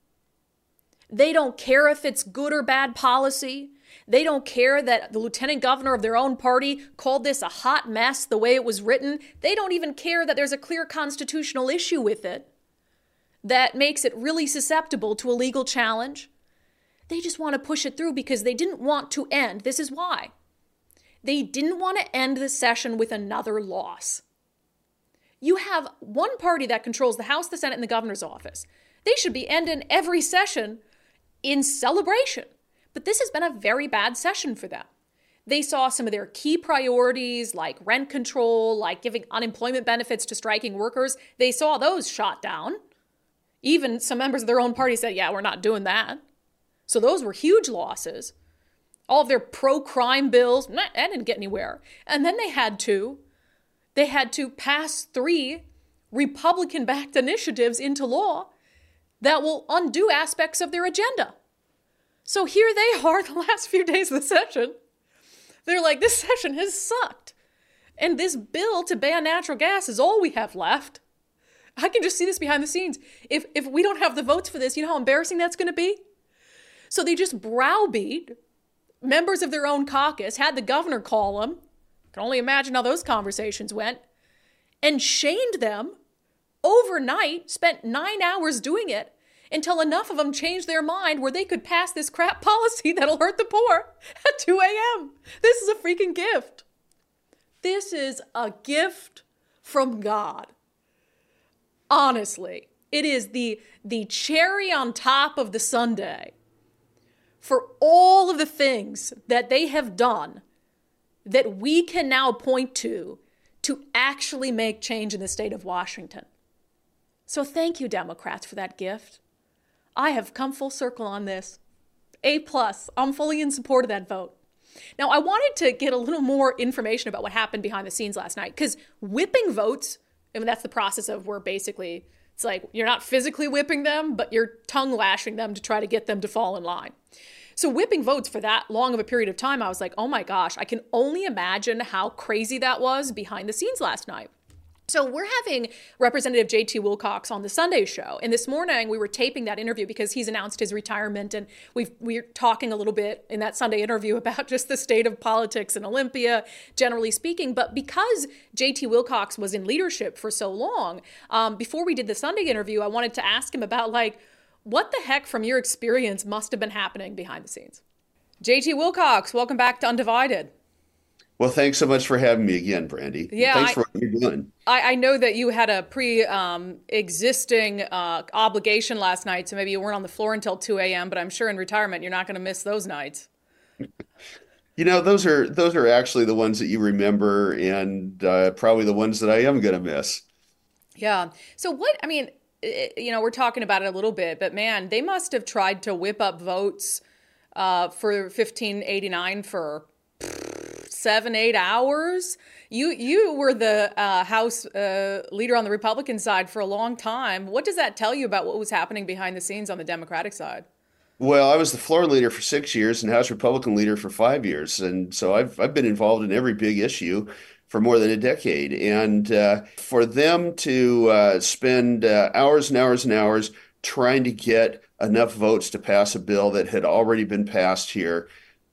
They don't care if it's good or bad policy. They don't care that the lieutenant governor of their own party called this a hot mess the way it was written. They don't even care that there's a clear constitutional issue with it that makes it really susceptible to a legal challenge. They just want to push it through because they didn't want to end. This is why. They didn't want to end the session with another loss. You have one party that controls the House, the Senate, and the governor's office. They should be ending every session in celebration. But this has been a very bad session for them. They saw some of their key priorities like rent control, like giving unemployment benefits to striking workers. They saw those shot down. Even some members of their own party said, yeah, we're not doing that. So those were huge losses. All of their pro-crime bills, that didn't get anywhere. And then they had to pass 3 Republican-backed initiatives into law that will undo aspects of their agenda. So here they are the last few days of the session. They're like, this session has sucked. And this bill to ban natural gas is all we have left. I can just see this behind the scenes. If we don't have the votes for this, you know how embarrassing that's going to be? So they just browbeat members of their own caucus, had the governor call them. Can only imagine how those conversations went. And shamed them overnight, spent 9 hours doing it until enough of them changed their mind where they could pass this crap policy that'll hurt the poor at 2 a.m. This is a freaking gift. This is a gift from God. Honestly, it is the cherry on top of the sundae for all of the things that they have done that we can now point to actually make change in the state of Washington. So thank you, Democrats, for that gift. I have come full circle on this. A+, I'm fully in support of that vote. Now, I wanted to get a little more information about what happened behind the scenes last night, because whipping votes, I mean, that's the process of where basically it's like you're not physically whipping them, but you're tongue lashing them to try to get them to fall in line. So whipping votes for that long of a period of time, I was like, oh my gosh, I can only imagine how crazy that was behind the scenes last night. So we're having Representative J.T. Wilcox on the Sunday show. And this morning we were taping that interview because he's announced his retirement. And we're talking a little bit in that Sunday interview about just the state of politics in Olympia, generally speaking. But because J.T. Wilcox was in leadership for so long, before we did the Sunday interview, I wanted to ask him about what the heck from your experience must have been happening behind the scenes. J.T. Wilcox, welcome back to Undivided. Well, thanks so much for having me again, Brandy. Yeah, thanks for what you're doing. I know that you had a pre-existing obligation last night, so maybe you weren't on the floor until 2 a.m., but I'm sure in retirement you're not going to miss those nights. You know, those are actually the ones that you remember, and probably the ones that I am going to miss. Yeah. So we're talking about it a little bit, but man, they must have tried to whip up votes for 1589 for 7-8 hours. You were the House leader on the Republican side for a long time. What does that tell you about what was happening behind the scenes on the Democratic side? Well, I was the floor leader for 6 years and House Republican leader for 5 years. And so I've been involved in every big issue for more than a decade. And for them to spend hours and hours and hours trying to get enough votes to pass a bill that had already been passed here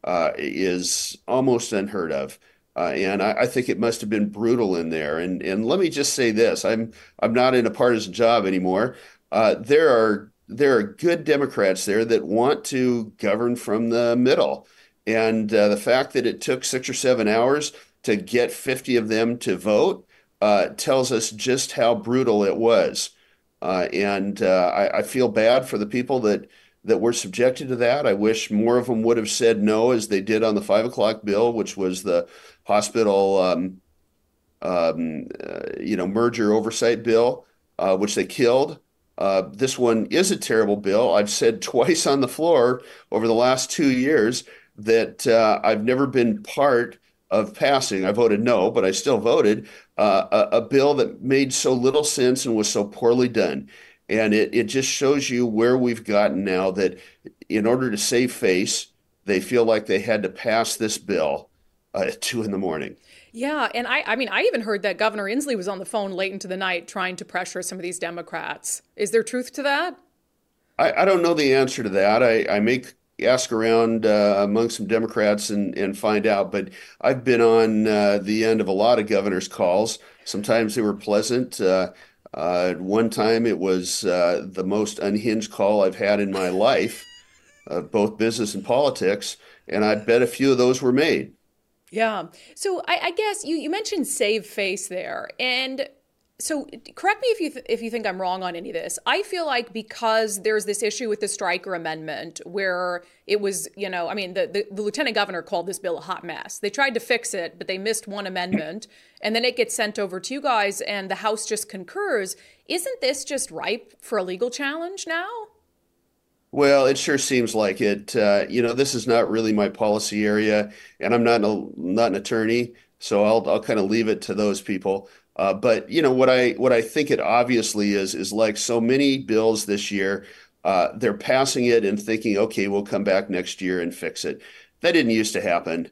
is almost unheard of. And I think it must have been brutal in there. And let me just say this, I'm not in a partisan job anymore. There are good Democrats there that want to govern from the middle. And the fact that it took 6 or 7 hours to get 50 of them to vote tells us just how brutal it was. And I feel bad for the people that were subjected to that. I wish more of them would have said no, as they did on the 5 o'clock bill, which was the hospital merger oversight bill, which they killed. This one is a terrible bill. I've said twice on the floor over the last 2 years that I've never been part of passing. I voted no, but I still voted a bill that made so little sense and was so poorly done. And it just shows you where we've gotten now, that in order to save face, they feel like they had to pass this bill at 2 a.m. Yeah, and I even heard that Governor Inslee was on the phone late into the night trying to pressure some of these Democrats. Is there truth to that? I don't know the answer to that. I may ask around among some Democrats and find out, but I've been on the end of a lot of governors' calls. Sometimes they were pleasant. One time it was the most unhinged call I've had in my life, both business and politics, and I bet a few of those were made. Yeah. So I guess you mentioned save face there. And so correct me if you think I'm wrong on any of this. I feel like because there's this issue with the Stryker amendment where it was, the lieutenant governor called this bill a hot mess. They tried to fix it, but they missed one amendment. And then it gets sent over to you guys and the House just concurs. Isn't this just ripe for a legal challenge now? Well, it sure seems like it. This is not really my policy area, and I'm not an attorney, so I'll kind of leave it to those people. But what I think it obviously is like so many bills this year, they're passing it and thinking, okay, we'll come back next year and fix it. That didn't used to happen.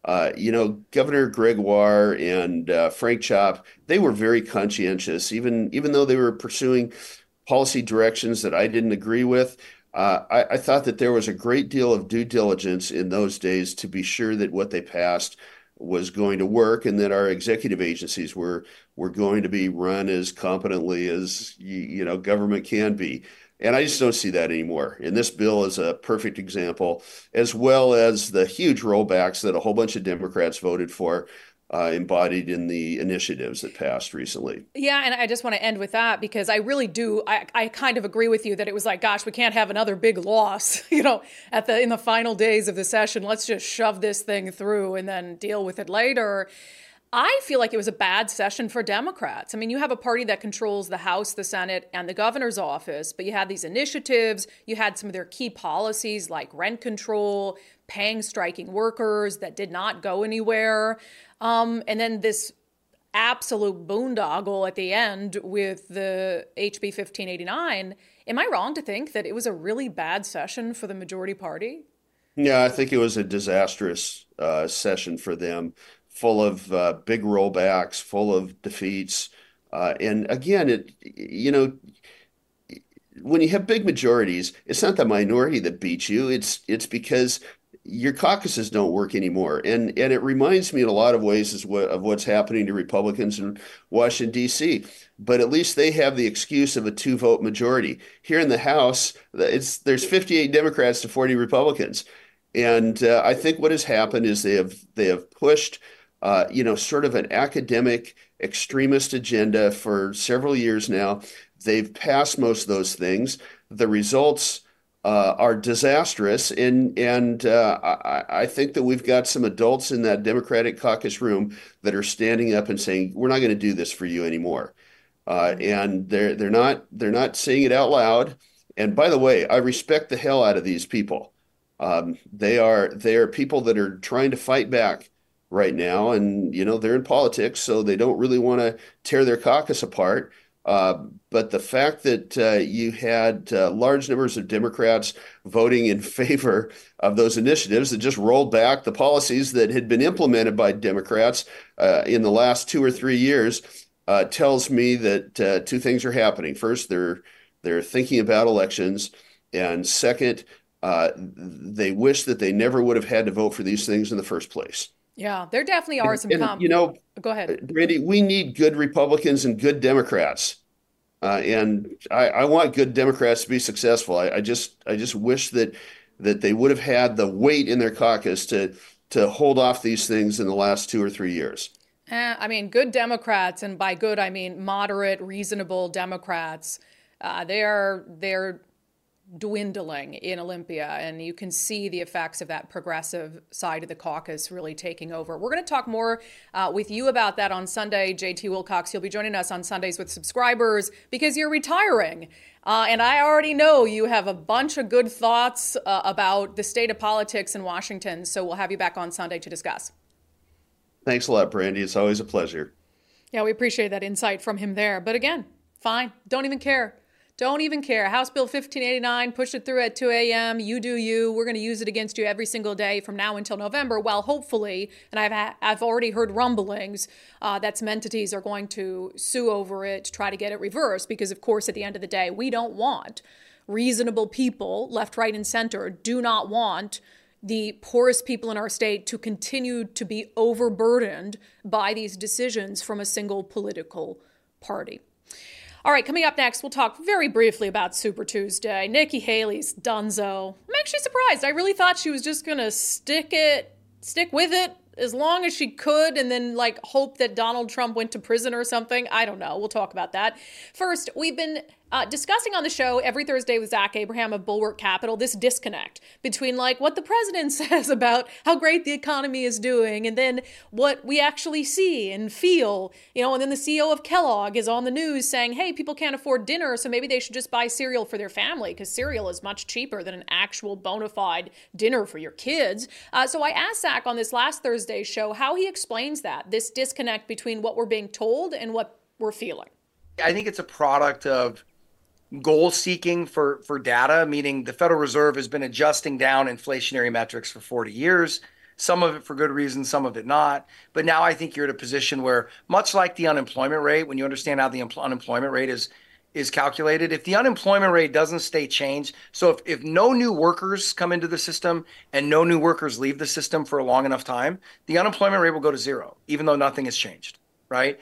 Governor Gregoire and Frank Chop, they were very conscientious, even though they were pursuing policy directions that I didn't agree with. I thought that there was a great deal of due diligence in those days to be sure that what they passed was going to work and that our executive agencies were going to be run as competently as government can be. And I just don't see that anymore. And this bill is a perfect example, as well as the huge rollbacks that a whole bunch of Democrats voted for, embodied in the initiatives that passed recently. Yeah, and I just want to end with that because I really do. I kind of agree with you that it was like, gosh, we can't have another big loss, in the final days of the session. Let's just shove this thing through and then deal with it later. I feel like it was a bad session for Democrats. I mean, you have a party that controls the House, the Senate, and the governor's office, but you had these initiatives, you had some of their key policies like rent control, paying striking workers that did not go anywhere. And then this absolute boondoggle at the end with the HB 1589. Am I wrong to think that it was a really bad session for the majority party? Yeah, I think it was a disastrous session for them, full of big rollbacks, full of defeats. And again, when you have big majorities, it's not the minority that beats you. It's because your caucuses don't work anymore. And it reminds me in a lot of ways of what's happening to Republicans in Washington, D.C. But at least they have the excuse of a 2-vote majority. Here in the House, there's 58 Democrats to 40 Republicans. And I think what has happened is they have pushed sort of an academic extremist agenda for several years now. They've passed most of those things. The results are disastrous, and I think that we've got some adults in that Democratic caucus room that are standing up and saying, "We're not going to do this for you anymore," and they're not saying it out loud. And by the way, I respect the hell out of these people. They are people that are trying to fight back right now, and they're in politics, so they don't really want to tear their caucus apart. But the fact that you had large numbers of Democrats voting in favor of those initiatives that just rolled back the policies that had been implemented by Democrats in the last 2 or 3 years tells me that two things are happening. First, they're thinking about elections, and second, they wish that they never would have had to vote for these things in the first place. Yeah, there definitely are some. Go ahead, Brandy. We need good Republicans and good Democrats, and I want good Democrats to be successful. I just wish that they would have had the weight in their caucus to hold off these things in the last 2 or 3 years. I mean, good Democrats, and by good I mean moderate, reasonable Democrats. They're dwindling in Olympia, and you can see the effects of that progressive side of the caucus really taking over. We're going to talk more with you about that on Sunday. JT Wilcox, you'll be joining us on Sundays with subscribers because you're retiring. And I already know you have a bunch of good thoughts about the state of politics in Washington, so we'll have you back on Sunday to discuss. Thanks a lot, Brandy. It's always a pleasure. Yeah, we appreciate that insight from him there. But again, fine. Don't even care. Don't even care. House Bill 1589, push it through at 2 a.m. You do you. We're going to use it against you every single day from now until November. Well, hopefully, and I've already heard rumblings that some entities are going to sue over it to try to get it reversed because, of course, at the end of the day, we don't want reasonable people, left, right, and center, do not want the poorest people in our state to continue to be overburdened by these decisions from a single political party. All right, coming up next, we'll talk very briefly about Super Tuesday. Nikki Haley's donezo. I'm actually surprised. I really thought she was just going to stick with it as long as she could and then hope that Donald Trump went to prison or something. I don't know. We'll talk about that. First, we've been discussing on the show every Thursday with Zach Abraham of Bulwark Capital this disconnect between what the president says about how great the economy is doing and then what we actually see and feel, and then the CEO of Kellogg is on the news saying, hey, people can't afford dinner, so maybe they should just buy cereal for their family because cereal is much cheaper than an actual bona fide dinner for your kids. So I asked Zach on this last Thursday show how he explains this disconnect between what we're being told and what we're feeling. I think it's a product of goal seeking for data, meaning the Federal Reserve has been adjusting down inflationary metrics for 40 years, some of it for good reason, some of it not. But now I think you're at a position where, much like the unemployment rate, when you understand how the unemployment rate is calculated, if the unemployment rate doesn't stay changed, so if no new workers come into the system and no new workers leave the system for a long enough time, the unemployment rate will go to zero, even though nothing has changed, right?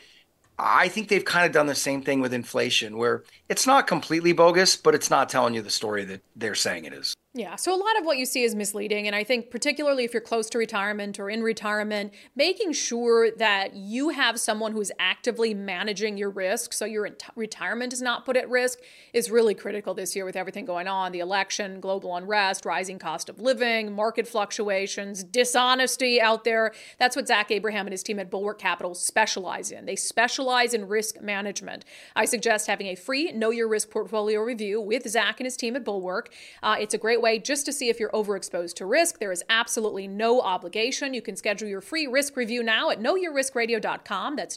I think they've kind of done the same thing with inflation, where it's not completely bogus, but it's not telling you the story that they're saying it is. Yeah, so a lot of what you see is misleading. And I think particularly if you're close to retirement or in retirement, making sure that you have someone who's actively managing your risk so your retirement is not put at risk is really critical this year with everything going on. The election, global unrest, rising cost of living, market fluctuations, dishonesty out there. That's what Zach Abraham and his team at Bulwark Capital specialize in. They specialize in risk management. I suggest having a free Know Your Risk portfolio review with Zach and his team at Bulwark. It's a great way just to see if you're overexposed to risk. There is absolutely no obligation. You can schedule your free risk review now at knowyourriskradio.com. That's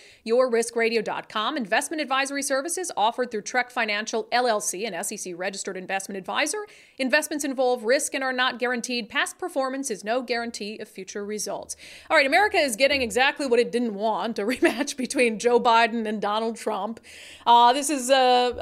knowyourriskradio.com. Investment advisory services offered through Trek Financial LLC, an SEC-registered investment advisor. Investments involve risk and are not guaranteed. Past performance is no guarantee of future results. All right, America is getting exactly what it didn't want, a rematch between Joe Biden and Donald Trump. This is,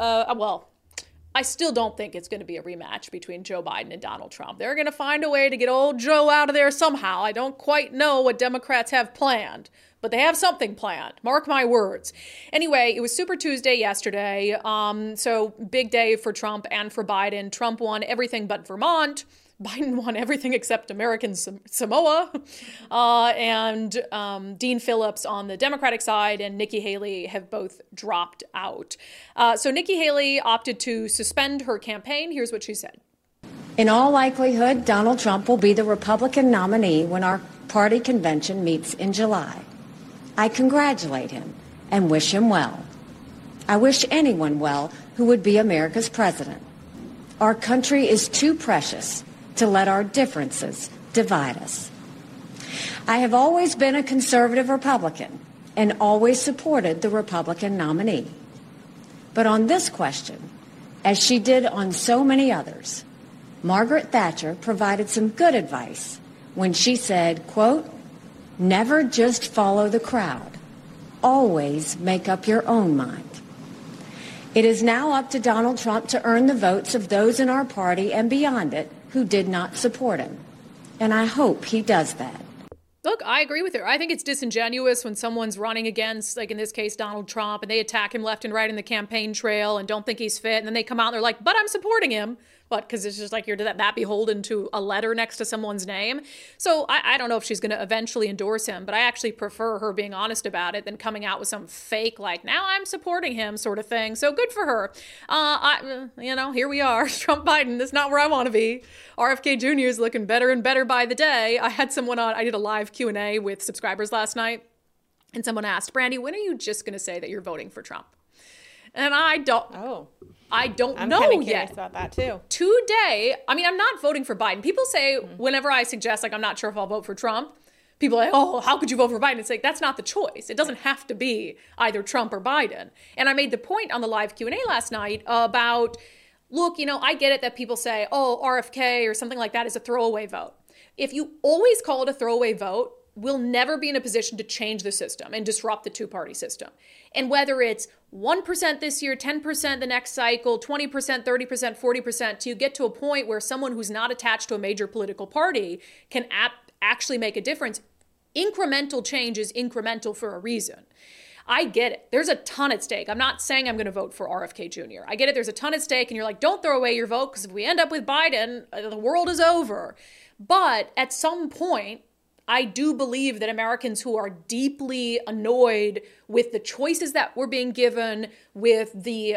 I still don't think it's going to be a rematch between Joe Biden and Donald Trump. They're going to find a way to get old Joe out of there somehow. I don't quite know what Democrats have planned, but they have something planned. Mark my words. Anyway, it was Super Tuesday yesterday, so big day for Trump and for Biden. Trump won everything but Vermont. Biden won everything except American Samoa, and Dean Phillips on the Democratic side and Nikki Haley have both dropped out. So Nikki Haley opted to suspend her campaign. Here's what she said. In all likelihood, Donald Trump will be the Republican nominee when our party convention meets in July. I congratulate him and wish him well. I wish anyone well who would be America's president. Our country is too precious to let our differences divide us. I have always been a conservative Republican and always supported the Republican nominee. But on this question, as she did on so many others, Margaret Thatcher provided some good advice when she said, quote, "Never just follow the crowd. Always make up your own mind." It is now up to Donald Trump to earn the votes of those in our party and beyond it who did not support him. And I hope he does that. Look, I agree with her. I think it's disingenuous when someone's running against, like in this case, Donald Trump, and they attack him left and right in the campaign trail and don't think he's fit. And then they come out and they're like, but I'm supporting him. What, because it's just like you're that beholden to a letter next to someone's name? So I don't know if she's going to eventually endorse him, but I actually prefer her being honest about it than coming out with some fake, like, now I'm supporting him sort of thing. So good for her. Here we are. Trump Biden, that's not where I want to be. RFK Jr. is looking better and better by the day. I had someone on, I did a live Q&A with subscribers last night, and someone asked, Brandy, when are you just going to say that you're voting for Trump? And I don't know I'm yet. About that too. Today, I mean, I'm not voting for Biden. People say whenever I suggest, like, I'm not sure if I'll vote for Trump, people are like, oh, how could you vote for Biden? It's like, that's not the choice. It doesn't have to be either Trump or Biden. And I made the point on the live Q&A last night about, look, I get it that people say, oh, RFK or something like that is a throwaway vote. If you always call it a throwaway vote, we'll never be in a position to change the system and disrupt the two-party system. And whether it's 1% this year, 10% the next cycle, 20%, 30%, 40%, till you get to a point where someone who's not attached to a major political party can actually make a difference. Incremental change is incremental for a reason. I get it. There's a ton at stake. I'm not saying I'm going to vote for RFK Jr. I get it. There's a ton at stake, and you're like, don't throw away your vote, because if we end up with Biden, the world is over. But at some point, I do believe that Americans who are deeply annoyed with the choices that we're being given, with the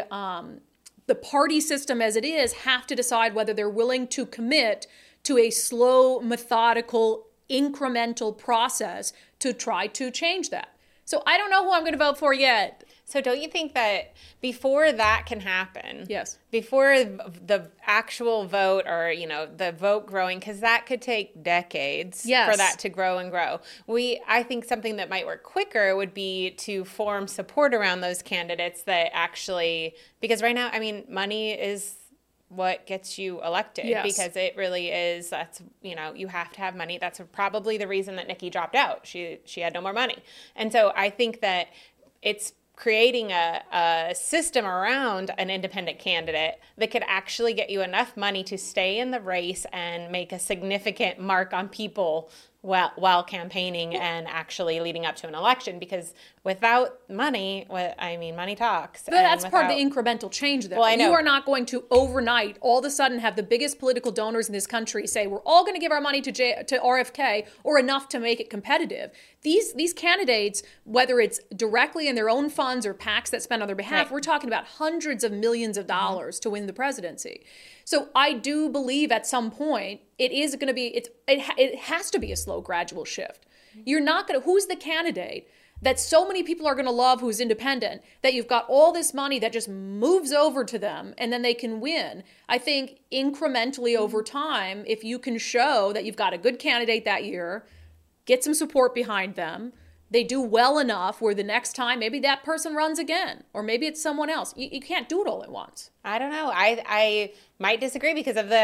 party system as it is, have to decide whether they're willing to commit to a slow, methodical, incremental process to try to change that. So I don't know who I'm going to vote for yet. So don't you think that before that can happen, yes, before the actual vote or, the vote growing, because that could take decades for that to grow and grow. I think something that might work quicker would be to form support around those candidates that actually, because right now, I mean, money is what gets you elected, because it really is, that's, you have to have money. That's probably the reason that Nikki dropped out. She had no more money. And so I think that it's creating a system around an independent candidate that could actually get you enough money to stay in the race and make a significant mark on people while campaigning and actually leading up to an election. Because without money, money talks. But that's part of the incremental change, though. Well, I know. You are not going to overnight, all of a sudden, have the biggest political donors in this country say, we're all going to give our money to RFK, or enough to make it competitive. These candidates, whether it's directly in their own funds or PACs that spend on their behalf, we're talking about hundreds of millions of dollars to win the presidency. So I do believe at some point it is going to be, it has to be a slow, gradual shift. You're not going to, who's the candidate that so many people are going to love who's independent, that you've got all this money that just moves over to them and then they can win? I think incrementally over time, if you can show that you've got a good candidate that year, get some support behind them, they do well enough where the next time maybe that person runs again, or maybe it's someone else. You can't do it all at once. I don't know. I might disagree because of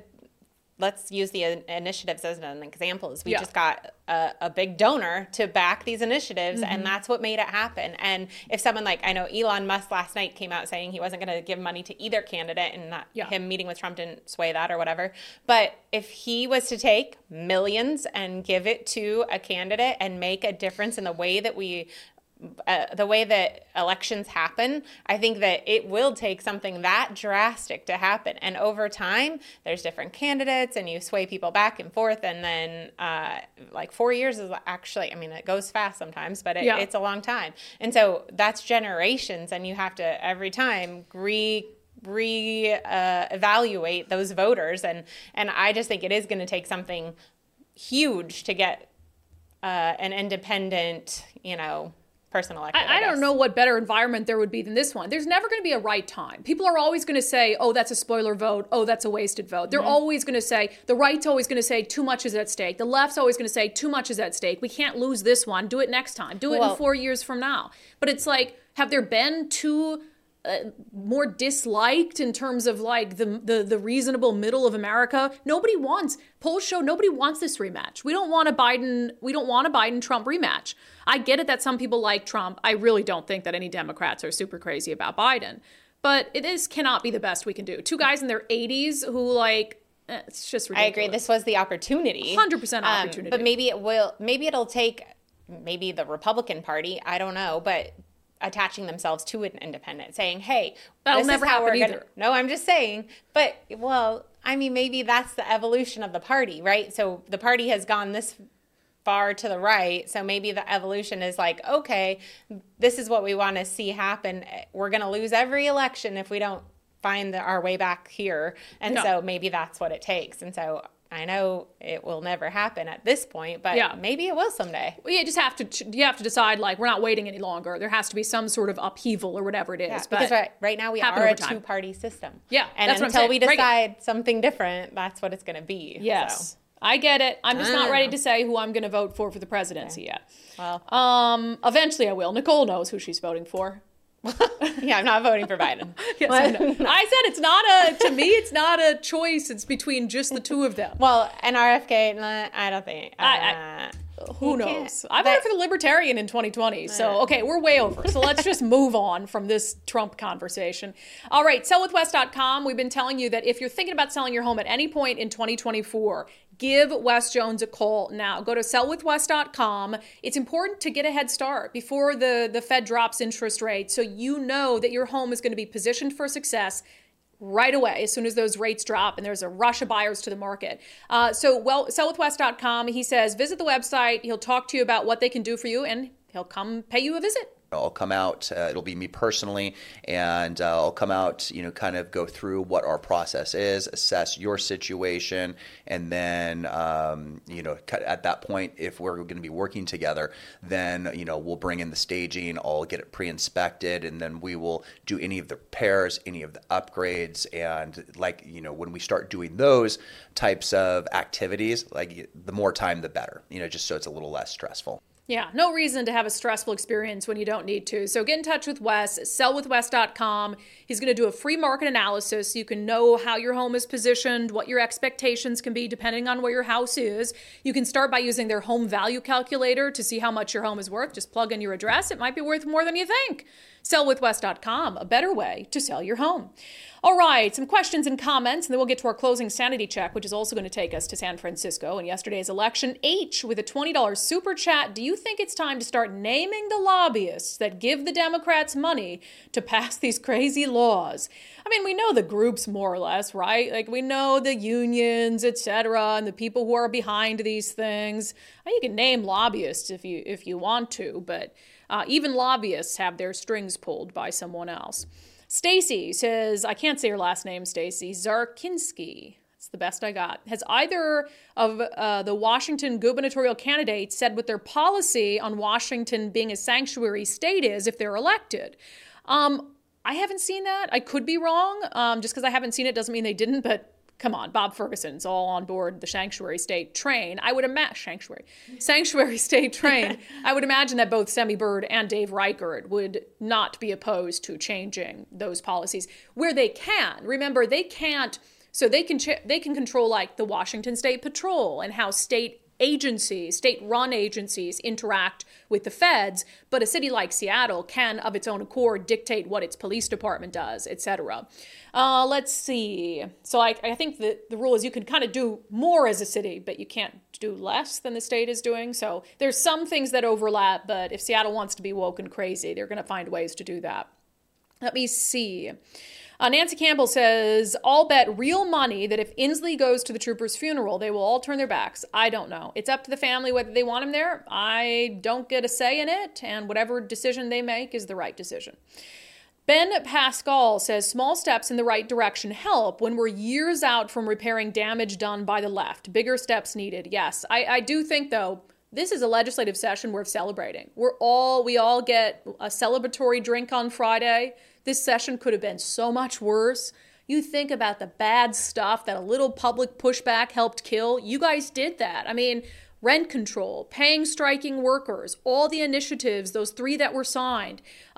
let's use the initiatives as an example. We just got a big donor to back these initiatives, and that's what made it happen. And if someone I know Elon Musk last night came out saying he wasn't going to give money to either candidate, and not him meeting with Trump didn't sway that or whatever. But if he was to take millions and give it to a candidate and make a difference in the way that the way that elections happen, I think that it will take something that drastic to happen. And over time, there's different candidates and you sway people back and forth. And then 4 years is actually, it goes fast sometimes, but it's a long time. And so that's generations, and you have to every time evaluate those voters. And I just think it is going to take something huge to get an independent, person elected. I don't know what better environment there would be than this one. There's never going to be a right time. People are always going to say, oh, that's a spoiler vote. Oh, that's a wasted vote. They're always going to say, the right's always going to say too much is at stake. The left's always going to say too much is at stake. We can't lose this one. Do it next time. Do it in 4 years from now. But it's like, have there been two more disliked in terms of the reasonable middle of America? Polls show nobody wants this rematch. We don't want a Biden-Trump rematch. I get it that some people like Trump. I really don't think that any Democrats are super crazy about Biden. But cannot be the best we can do. Two guys in their 80s who it's just ridiculous. I agree. This was the opportunity. 100% opportunity. But maybe it'll take the Republican Party, I don't know, but attaching themselves to an independent, saying, hey, that'll never happen either. No, I'm just saying. But, well, I mean, maybe that's the evolution of the party, right? So the party has gone this far to the right. So maybe the evolution is like, okay, this is what we want to see happen. We're going to lose every election if we don't find our way back here. And so maybe that's what it takes. And so I know it will never happen at this point, but maybe it will someday. Well, you have to decide, like, we're not waiting any longer. There has to be some sort of upheaval or whatever it is. Yeah, because right now we are a two-party system. Yeah, and that's until we decide something different, that's what it's going to be. Yes, so. I get it. I'm just not ready to say who I'm going to vote for the presidency yet. Well, eventually I will. Nicole knows who she's voting for. Yeah, I'm not voting for Biden. Yes, I know. I said to me, it's not a choice. It's between just the two of them. Well, and RFK, I don't think. Who knows? I voted for the Libertarian in 2020. So, okay, we're way over. So let's just move on from this Trump conversation. All right, sellwithwes.com. We've been telling you that if you're thinking about selling your home at any point in 2024, give Wes Jones a call now. Go to sellwithwes.com. It's important to get a head start before the Fed drops interest rates so you know that your home is going to be positioned for success right away as soon as those rates drop and there's a rush of buyers to the market. Sellwithwes.com, he says, visit the website. He'll talk to you about what they can do for you, and he'll come pay you a visit. I'll come out, it'll be me personally, and I'll come out, kind of go through what our process is, assess your situation, and then, at that point, if we're going to be working together, then, we'll bring in the staging, I'll get it pre-inspected, and then we will do any of the repairs, any of the upgrades, and when we start doing those types of activities, the more time, the better, just so it's a little less stressful. Yeah, no reason to have a stressful experience when you don't need to. So get in touch with Wes, sellwithwes.com. He's going to do a free market analysis so you can know how your home is positioned, what your expectations can be depending on where your house is. You can start by using their home value calculator to see how much your home is worth. Just plug in your address. It might be worth more than you think. Sellwithwes.com, a better way to sell your home. All right, some questions and comments, and then we'll get to our closing sanity check, which is also going to take us to San Francisco and yesterday's election. H with a $20 super chat. Do you think it's time to start naming the lobbyists that give the Democrats money to pass these crazy laws? I mean, we know the groups more or less, right? We know the unions, etc., and the people who are behind these things. You can name lobbyists if you want to, but even lobbyists have their strings pulled by someone else. Stacy says, I can't say her last name, Stacy, Zarkinski. That's the best I got. Has either of the Washington gubernatorial candidates said what their policy on Washington being a sanctuary state is if they're elected? I haven't seen that. I could be wrong. Just because I haven't seen it doesn't mean they didn't, but come on, Bob Ferguson's all on board the sanctuary state train. I would imagine sanctuary state train. I would imagine that both Semi Bird and Dave Reichert would not be opposed to changing those policies where they can. Remember, they can't. So they can control like the Washington State Patrol and how state-run agencies interact with the feds, but a city like Seattle can, of its own accord, dictate what its police department does, etc. Let's see. So I think the rule is you can kind of do more as a city, but you can't do less than the state is doing. So there's some things that overlap, but if Seattle wants to be woke and crazy, they're going to find ways to do that. Let me see. Nancy Campbell says, I'll bet real money that if Inslee goes to the trooper's funeral, they will all turn their backs. I don't know. It's up to the family whether they want him there. I don't get a say in it, and whatever decision they make is the right decision. Ben Pascal says, small steps in the right direction help when we're years out from repairing damage done by the left. Bigger steps needed. Yes, I do think, though, this is a legislative session worth celebrating. We all get a celebratory drink on Friday. This session could have been so much worse. You think about the bad stuff that a little public pushback helped kill. You guys did that. I mean, rent control, paying striking workers, all the initiatives, those 3 that were signed,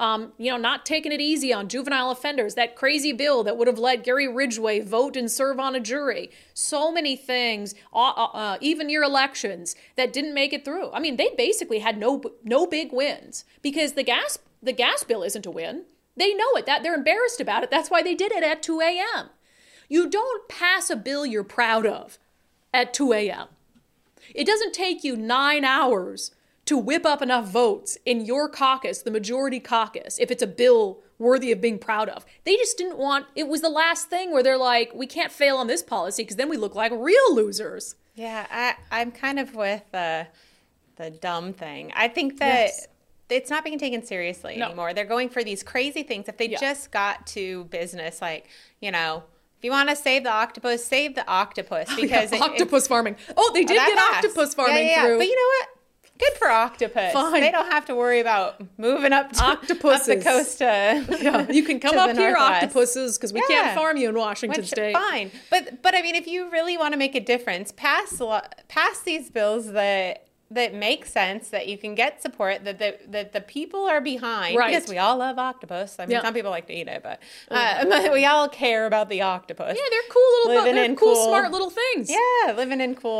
not taking it easy on juvenile offenders, that crazy bill that would have let Gary Ridgway vote and serve on a jury. So many things, even your elections, that didn't make it through. I mean, they basically had no big wins because the gas bill isn't a win. They know it. That they're embarrassed about it. That's why they did it at 2 a.m. You don't pass a bill you're proud of at 2 a.m. It doesn't take you 9 hours to whip up enough votes in your caucus, the majority caucus, if it's a bill worthy of being proud of. They just didn't want, it was the last thing where they're like, we can't fail on this policy because then we look like real losers. Yeah, I'm kind of with the dumb thing. I think that it's not being taken seriously anymore. They're going for these crazy things. If they just got to business, like, you know, if you want to save the octopus, save the octopus. Because octopus farming. Oh, they did get octopus farming through. But you know what? Good for octopus. Fine. They don't have to worry about moving up the coast. You can come up here, Northwest. Octopuses, because we can't farm you in Washington State. Fine, but I mean, if you really want to make a difference, pass these bills that make sense, that you can get support, that the people are behind. Right. Because we all love octopus. I mean, some people like to eat it, but we all care about the octopus. Yeah, they're cool little, cool, smart little things. Yeah, living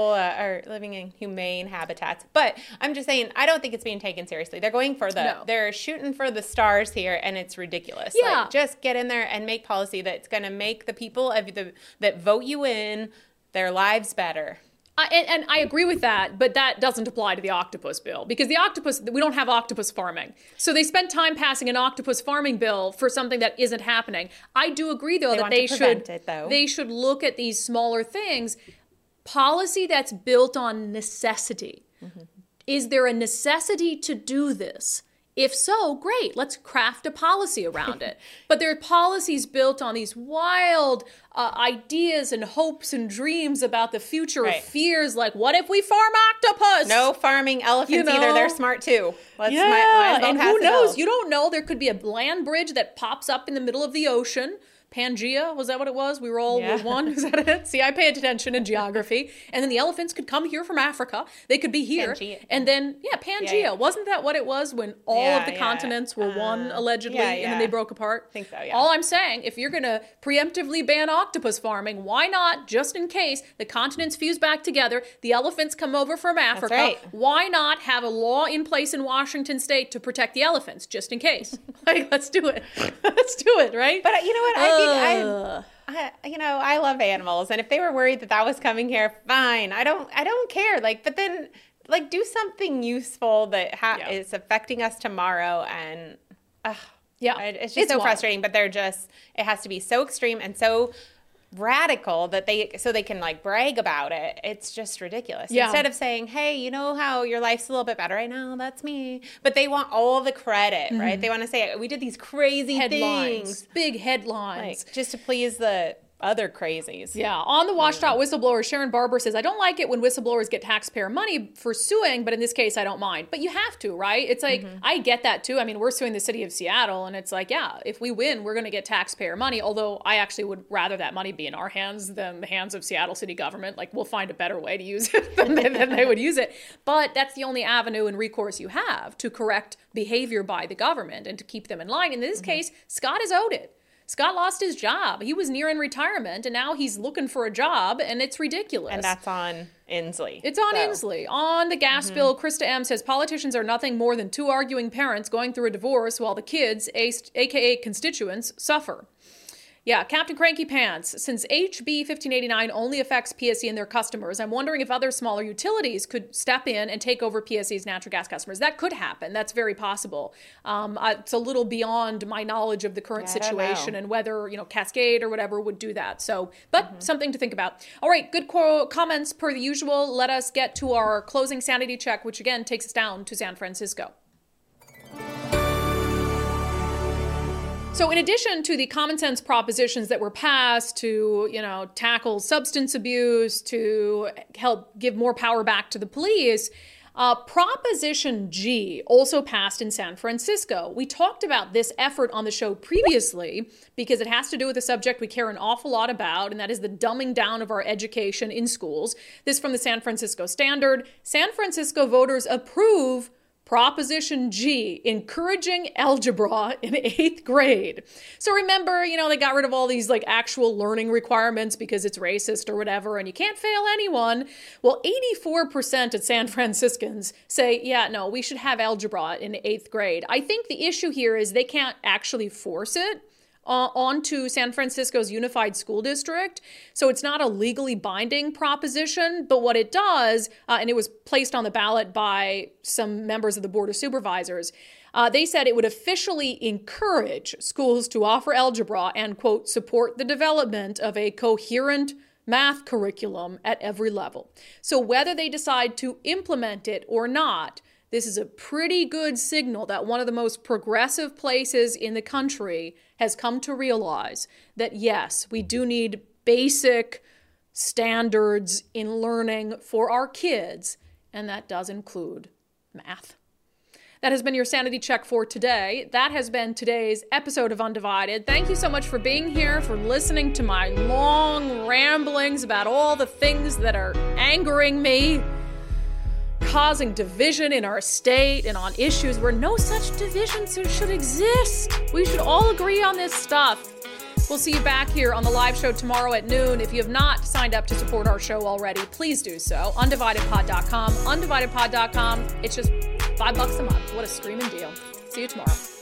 in humane habitats. But I'm just saying, I don't think it's being taken seriously. They're going for they're shooting for the stars here, and it's ridiculous. Yeah. Like, just get in there and make policy that's going to make the people that vote you in, their lives better. And I agree with that, but that doesn't apply to the octopus bill, because we don't have octopus farming. So they spent time passing an octopus farming bill for something that isn't happening. I do agree, though, that they should look at these smaller things. Policy that's built on necessity. Mm-hmm. Is there a necessity to do this? If so, great, let's craft a policy around it. But there are policies built on these wild ideas and hopes and dreams about the future, fears like, what if we farm octopus? No farming elephants either. They're smart too. And who knows? You don't know. There could be a land bridge that pops up in the middle of the ocean. Pangea, was that what it was? We were all one? Is that it? See, I pay attention in geography. And then the elephants could come here from Africa. They could be here. Pangea. And then, Pangea. Yeah. Wasn't that what it was when all of the continents were one, allegedly, and then they broke apart? I think so, yeah. All I'm saying, if you're going to preemptively ban octopus farming, why not, just in case, the continents fuse back together, the elephants come over from Africa, right. Why not have a law in place in Washington State to protect the elephants, just in case? Let's do it. Let's do it, right? But you know what? I love animals, and if they were worried that was coming here, fine. I don't care. But then, do something useful that is affecting us tomorrow, and it's just so frustrating. But it has to be so extreme and so radical that they can brag about it. It's just ridiculous. Instead of saying, hey, you know how your life's a little bit better right now? That's me. But they want all the credit, right? They want to say, we did these crazy things. Big headlines. Just to please the other crazies. Yeah. On the Watchdog whistleblower, Sharon Barber says, I don't like it when whistleblowers get taxpayer money for suing, but in this case, I don't mind. But you have to, right? It's like, I get that too. I mean, we're suing the city of Seattle, and it's like, if we win, we're going to get taxpayer money. Although I actually would rather that money be in our hands than the hands of Seattle city government. We'll find a better way to use it than they would use it. But that's the only avenue and recourse you have to correct behavior by the government and to keep them in line. In this case, Scott is owed it. Scott lost his job. He was nearing retirement, and now he's looking for a job, and it's ridiculous. And that's on Inslee. It's on Inslee. On the gas bill, Krista M. says, politicians are nothing more than two arguing parents going through a divorce while the kids, a.k.a. constituents, suffer. Yeah, Captain Cranky Pants. Since HB 1589 only affects PSE and their customers, I'm wondering if other smaller utilities could step in and take over PSE's natural gas customers. That could happen. That's very possible. It's a little beyond my knowledge of the current situation and whether, Cascade or whatever would do that. So, but something to think about. All right, good comments per the usual. Let us get to our closing sanity check, which again takes us down to San Francisco. So in addition to the common sense propositions that were passed to, tackle substance abuse, to help give more power back to the police, Proposition G also passed in San Francisco. We talked about this effort on the show previously because it has to do with a subject we care an awful lot about, and that is the dumbing down of our education in schools. This from the San Francisco Standard. San Francisco voters approve Proposition G, encouraging algebra in 8th grade. So remember, they got rid of all these actual learning requirements because it's racist or whatever, and you can't fail anyone. Well, 84% of San Franciscans say, we should have algebra in 8th grade. I think the issue here is they can't actually force it. onto San Francisco's Unified School District. So it's not a legally binding proposition, but what it does, and it was placed on the ballot by some members of the Board of Supervisors, they said it would officially encourage schools to offer algebra and, quote, support the development of a coherent math curriculum at every level. So whether they decide to implement it or not, this is a pretty good signal that one of the most progressive places in the country has come to realize that, yes, we do need basic standards in learning for our kids, and that does include math. That has been your sanity check for today. That has been today's episode of Undivided. Thank you so much for being here, for listening to my long ramblings about all the things that are angering me, causing division in our state and on issues where no such division should exist. We should all agree on this stuff. We'll see you back here on the live show tomorrow at noon. If you have not signed up to support our show already, please do so. Undividedpod.com. Undividedpod.com. It's just $5 a month. What a screaming deal. See you tomorrow.